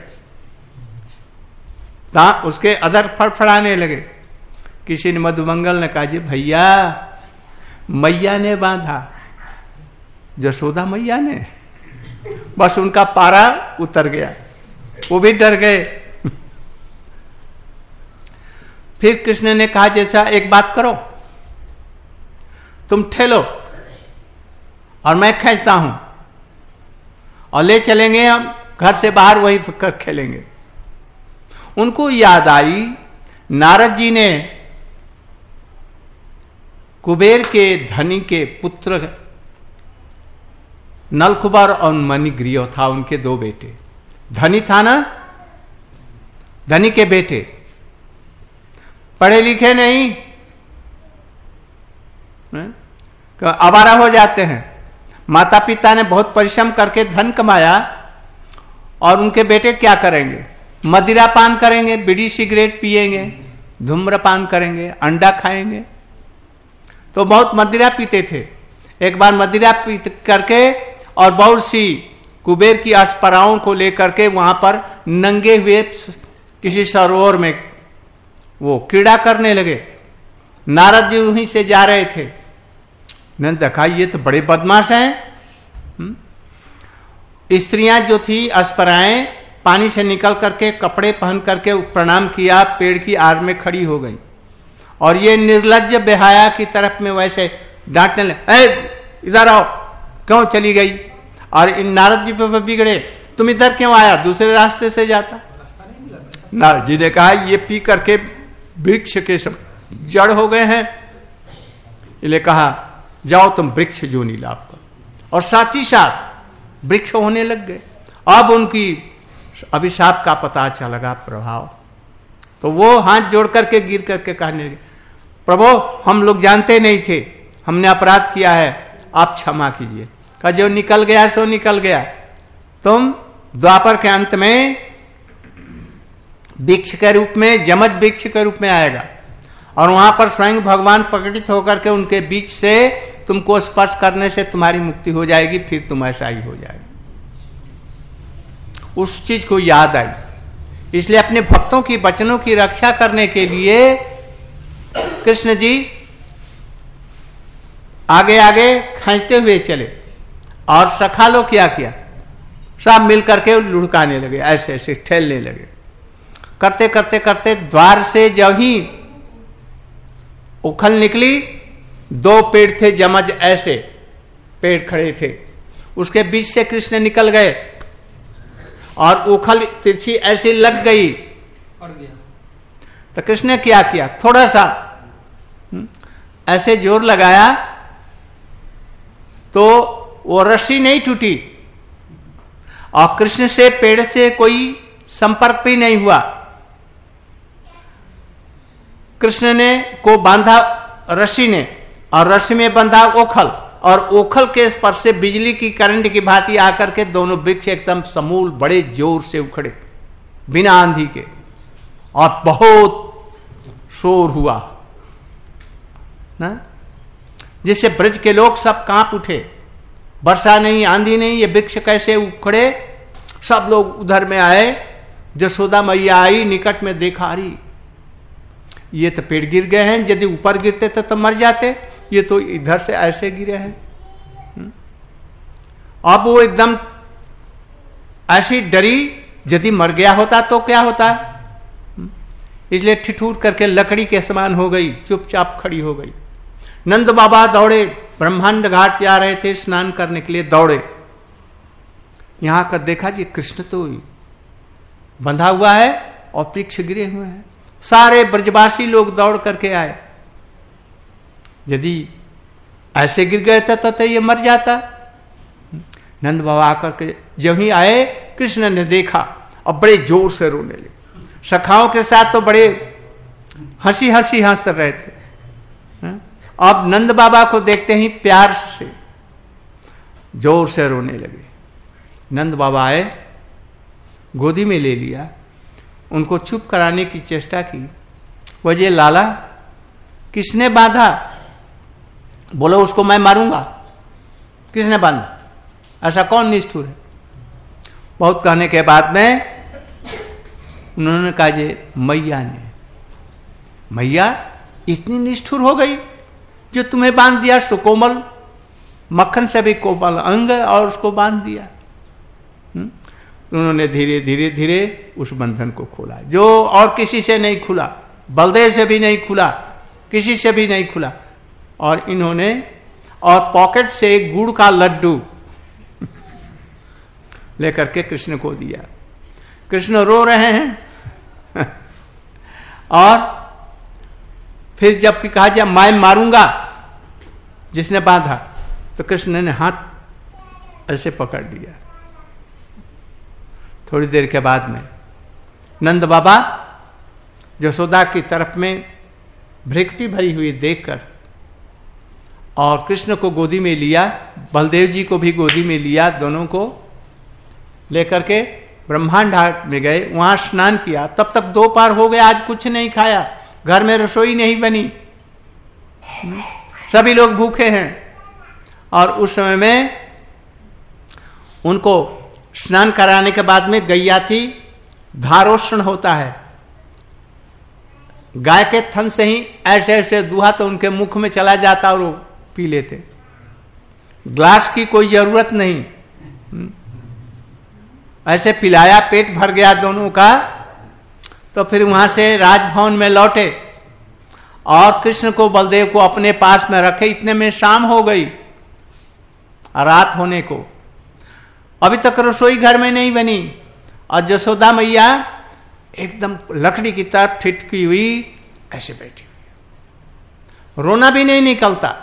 उसके अदर फड़फड़ाने लगे। किसी ने, मधुमंगल ने कहा जी भैया मैया ने बांधा, यशोदा मैया ने। बस उनका पारा उतर गया, वो भी डर गए। फिर कृष्ण ने कहा जैसा एक बात करो, तुम ठेलो और मैं खेलता हूं, और ले चलेंगे हम घर से बाहर, वही कर खेलेंगे। उनको याद आई नारद जी ने कुबेर के धनी के पुत्र नलकुबर और मणिग्रीव था, उनके दो बेटे। धनी था ना, धनी के बेटे पढ़े लिखे नहीं, आवारा हो जाते हैं। माता पिता ने बहुत परिश्रम करके धन कमाया, और उनके बेटे क्या करेंगे, मदिरा पान करेंगे, बीड़ी सिगरेट पिएंगे, धूम्रपान करेंगे, अंडा खाएंगे। तो बहुत मदिरा पीते थे। एक बार मदिरा पी करके और बहुत सी कुबेर की अस्पराओं को लेकर के वहां पर नंगे हुए किसी सरोवर में वो क्रीड़ा करने लगे। नारद जी वहीं से जा रहे थे, ने देखा ये तो बड़े बदमाश हैं। स्त्रियां जो थी अस्पराएं, पानी से निकल करके कपड़े पहन करके प्रणाम किया, पेड़ की आड़ में खड़ी हो गई, और ये निर्लज्ज बेहाया की तरफ में वैसे डांटने लगे, इधर आओ, क्यों चली गई। और इन नारद जी पे बिगड़े, तुम इधर क्यों आया, दूसरे रास्ते से जाता। नारद जी ने कहा ये पी करके वृक्ष के सब जड़ हो गए हैं, इसलिए कहा जाओ तुम वृक्ष जोनी लाभ करो, और साथ ही साथ वृक्ष होने लग गए। अब उनकी अभिशाप का पता चलेगा प्रभाव, तो वो हाथ जोड़ करके गिर करके कहने लगे, प्रभु हम लोग जानते नहीं थे, हमने अपराध किया है, आप क्षमा कीजिए। कहा जो निकल गया सो निकल गया, तुम द्वापर के अंत में वृक्ष के रूप में, जमज वृक्ष के रूप में आएगा, और वहां पर स्वयं भगवान प्रकटित होकर के उनके बीच से तुमको स्पर्श करने से तुम्हारी मुक्ति हो जाएगी, फिर तुम ऐसा ही हो जाएगा। उस चीज को याद आई, इसलिए अपने भक्तों की वचनों की रक्षा करने के लिए कृष्ण जी आगे आगे खींचते हुए चले, और सखा लोग क्या किया, सब मिल करके लुढ़काने लगे, ऐसे ऐसे ठेलने लगे। करते करते करते द्वार से जब ही उखल निकली, दो पेड़ थे जमज, ऐसे पेड़ खड़े थे, उसके बीच से कृष्ण निकल गए, और उखल तिरछी ऐसी लग गई, पड़ गया। तो कृष्ण ने क्या किया, थोड़ा सा ऐसे जोर लगाया तो वो रस्सी नहीं टूटी, और कृष्ण से पेड़ से कोई संपर्क भी नहीं हुआ। कृष्ण ने को बांधा रस्सी ने, और रस्सी में बंधा ओखल, और ओखल के स्पर्श से बिजली की करंट की भांति आकर के दोनों वृक्ष एकदम समूल बड़े जोर से उखड़े बिना आंधी के, और बहुत शोर हुआ ना, जिससे ब्रज के लोग सब कांप उठे। वर्षा नहीं, आंधी नहीं, ये वृक्ष कैसे उखड़े। सब लोग उधर में आए। यशोदा मैया आई, निकट में देखा, अरे ये तो पेड़ गिर गए हैं, यदि ऊपर गिरते तो मर जाते, ये तो इधर से ऐसे गिरे हैं। अब वो एकदम ऐसी डरी, यदि मर गया होता तो क्या होता, इसलिए ठिठुर करके लकड़ी के समान हो गई, चुपचाप खड़ी हो गई। नंद बाबा दौड़े, ब्रह्मांड घाट जा रहे थे स्नान करने के लिए, दौड़े। यहां कर देखा जी कृष्ण तो बंधा हुआ है और वृक्ष गिरे हुए हैं। सारे ब्रजवासी लोग दौड़ करके आए। यदि ऐसे गिर गए थे तो ये मर जाता। नंद बाबा आकर के जब ही आए, कृष्ण ने देखा और बड़े जोर से रोने लगे। सखाओं के साथ तो बड़े हंसी हंसी हंस रहे थे। अब नंद बाबा को देखते ही प्यार से जोर से रोने लगे। नंद बाबा आए, गोदी में ले लिया, उनको चुप कराने की चेष्टा की। वजह लाला किसने बांधा? बोलो उसको मैं मारूंगा। किसने बांधा? ऐसा कौन निष्ठुर है? बहुत कहने के बाद में उन्होंने कहा जे मैया ने। मैया इतनी निष्ठुर हो गई जो तुम्हें बांध दिया, सुकोमल मक्खन से भी कोमल अंग, और उसको बांध दिया। उन्होंने धीरे धीरे धीरे उस बंधन को खोला, जो और किसी से नहीं खुला, बलदेव से भी नहीं खुला, किसी से भी नहीं खुला। और इन्होंने और पॉकेट से गुड़ का लड्डू लेकर के कृष्ण को दिया। कृष्ण रो रहे हैं। और फिर जबकि कहा जाए मैं मारूंगा जिसने बांधा, तो कृष्ण ने हाथ ऐसे पकड़ लिया। थोड़ी देर के बाद में नंद बाबा यशोदा की तरफ में भ्रिकटी भरी हुई देखकर और कृष्ण को गोदी में लिया, बलदेव जी को भी गोदी में लिया, दोनों को लेकर के ब्रह्मांड घाट में गए, वहां स्नान किया। तब तक दोपहर हो गया, आज कुछ नहीं खाया, घर में रसोई नहीं बनी, सभी लोग भूखे हैं। और उस समय में उनको स्नान कराने के बाद में गैया थी, धारोष्ण होता है, गाय के थन से ही ऐसे ऐसे दूहा तो उनके मुख में चला जाता और वो पी लेते। ग्लास की कोई जरूरत नहीं, ऐसे पिलाया, पेट भर गया दोनों का। तो फिर वहां से राजभवन में लौटे और कृष्ण को बलदेव को अपने पास में रखे। इतने में शाम हो गई, रात होने को, अभी तक रसोई घर में नहीं बनी। और यशोदा मैया एकदम लकड़ी की तरफ ठिठकी हुई ऐसे बैठी हुई, रोना भी नहीं निकलता।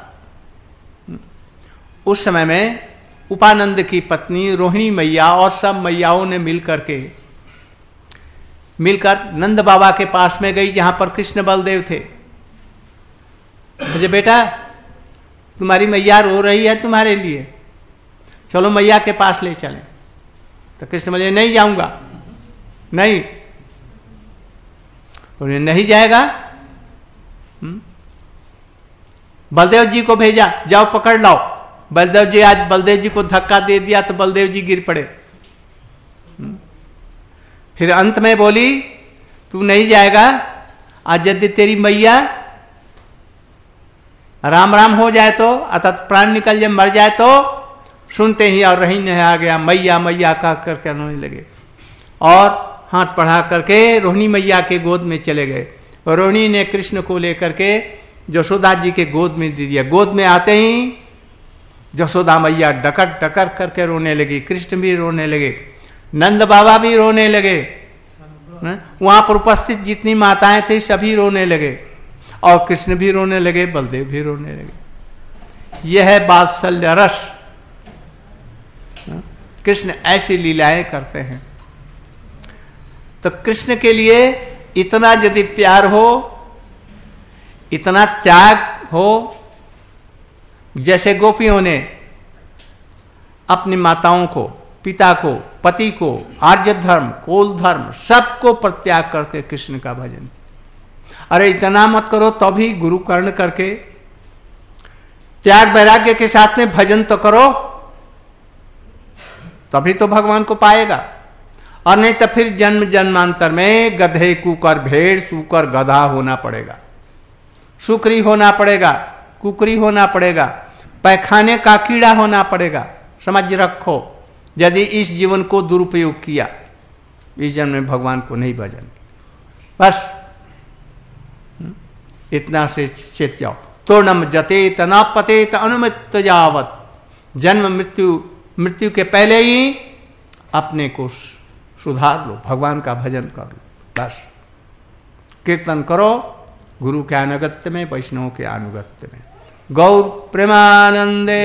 उस समय में उपानंद की पत्नी रोहिणी मैया और सब मैयाओं ने मिलकर नंद बाबा के पास में गई, जहां पर कृष्ण बलदेव थे। मुझे बेटा तुम्हारी मैया रो रही है तुम्हारे लिए, चलो मैया के पास ले चलें। तो कृष्ण बोले नहीं जाऊंगा, नहीं। बोले नहीं जाएगा? बलदेव जी को भेजा, जाओ पकड़ लाओ। बलदेव जी, आज बलदेव जी को धक्का दे दिया तो बलदेव जी गिर पड़े। फिर अंत में बोली तू नहीं जाएगा, आज यदि तेरी मैया राम राम हो जाए तो, अर्थात प्राण निकल जाए, मर जाए तो। सुनते ही और रही नहीं आ गया, मैया मैया कह करके रोने लगे और हाथ बढ़ा करके रोहिणी मैया के गोद में चले गए। और रोहिणी ने कृष्ण को लेकर के यशोदा जी के गोद में दे दिया। गोद में आते ही यशोदा मैया डकर डकर करके रोने लगी, कृष्ण भी रोने लगे, नंद बाबा भी रोने लगे, वहां पर उपस्थित जितनी माताएं थी सभी रोने लगे, और कृष्ण भी रोने लगे, बलदेव भी रोने लगे। यह है वात्सल्य रस। कृष्ण ऐसी लीलाएं करते हैं। तो कृष्ण के लिए इतना यदि प्यार हो, इतना त्याग हो, जैसे गोपियों ने अपनी माताओं को, पिता को, पति को, आर्य धर्म, कोल धर्म सबको परित्याग करके कृष्ण का भजन। अरे इतना मत करो तो भी गुरु कर्ण करके त्याग वैराग्य के साथ में भजन तो करो, तभी तो भगवान को पाएगा। और नहीं तो फिर जन्म जन्मांतर में गधे कुकर भेड़ सूकर गधा होना पड़ेगा, सुकरी होना पड़ेगा, कुकरी होना पड़ेगा, पैखाने का कीड़ा होना पड़ेगा। समझ रखो, यदि इस जीवन को दुरुपयोग किया, इस जन्म में भगवान को नहीं भजन। बस इतना से चेत जाओ। तोर्णम जतेत न पतेत अनुमित जावत। जन्म मृत्यु के पहले ही अपने को सुधार लो, भगवान का भजन कर लो। बस कीर्तन करो गुरु के अनुगत्य में, वैष्णव के अनुगत्य में। गौर प्रेमानंदे।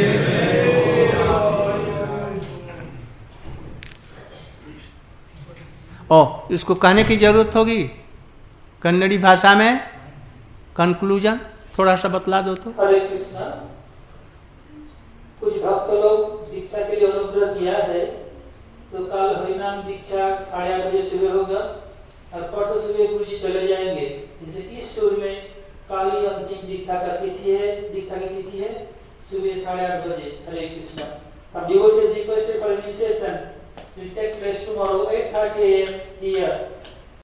इसको कहने की जरूरत होगी कन्नड़ी भाषा में। कंक्लूजन थोड़ा सा बतला दो तो। हरे कृष्णा। कुछ भक्त लोग दीक्षा के लिए अनुग्रह किया है, तो कल हरिनाम दीक्षा 8:30 बजे सुबह होगा और परसों सुबह गुरु जी चले जाएंगे। जैसे इस टूर में कल ही अंतिम दीक्षा की तिथि है सुबह 8:30 बजे। हरे Krishna. Some devotees requested for initiation will take place tomorrow 8:30 a.m. here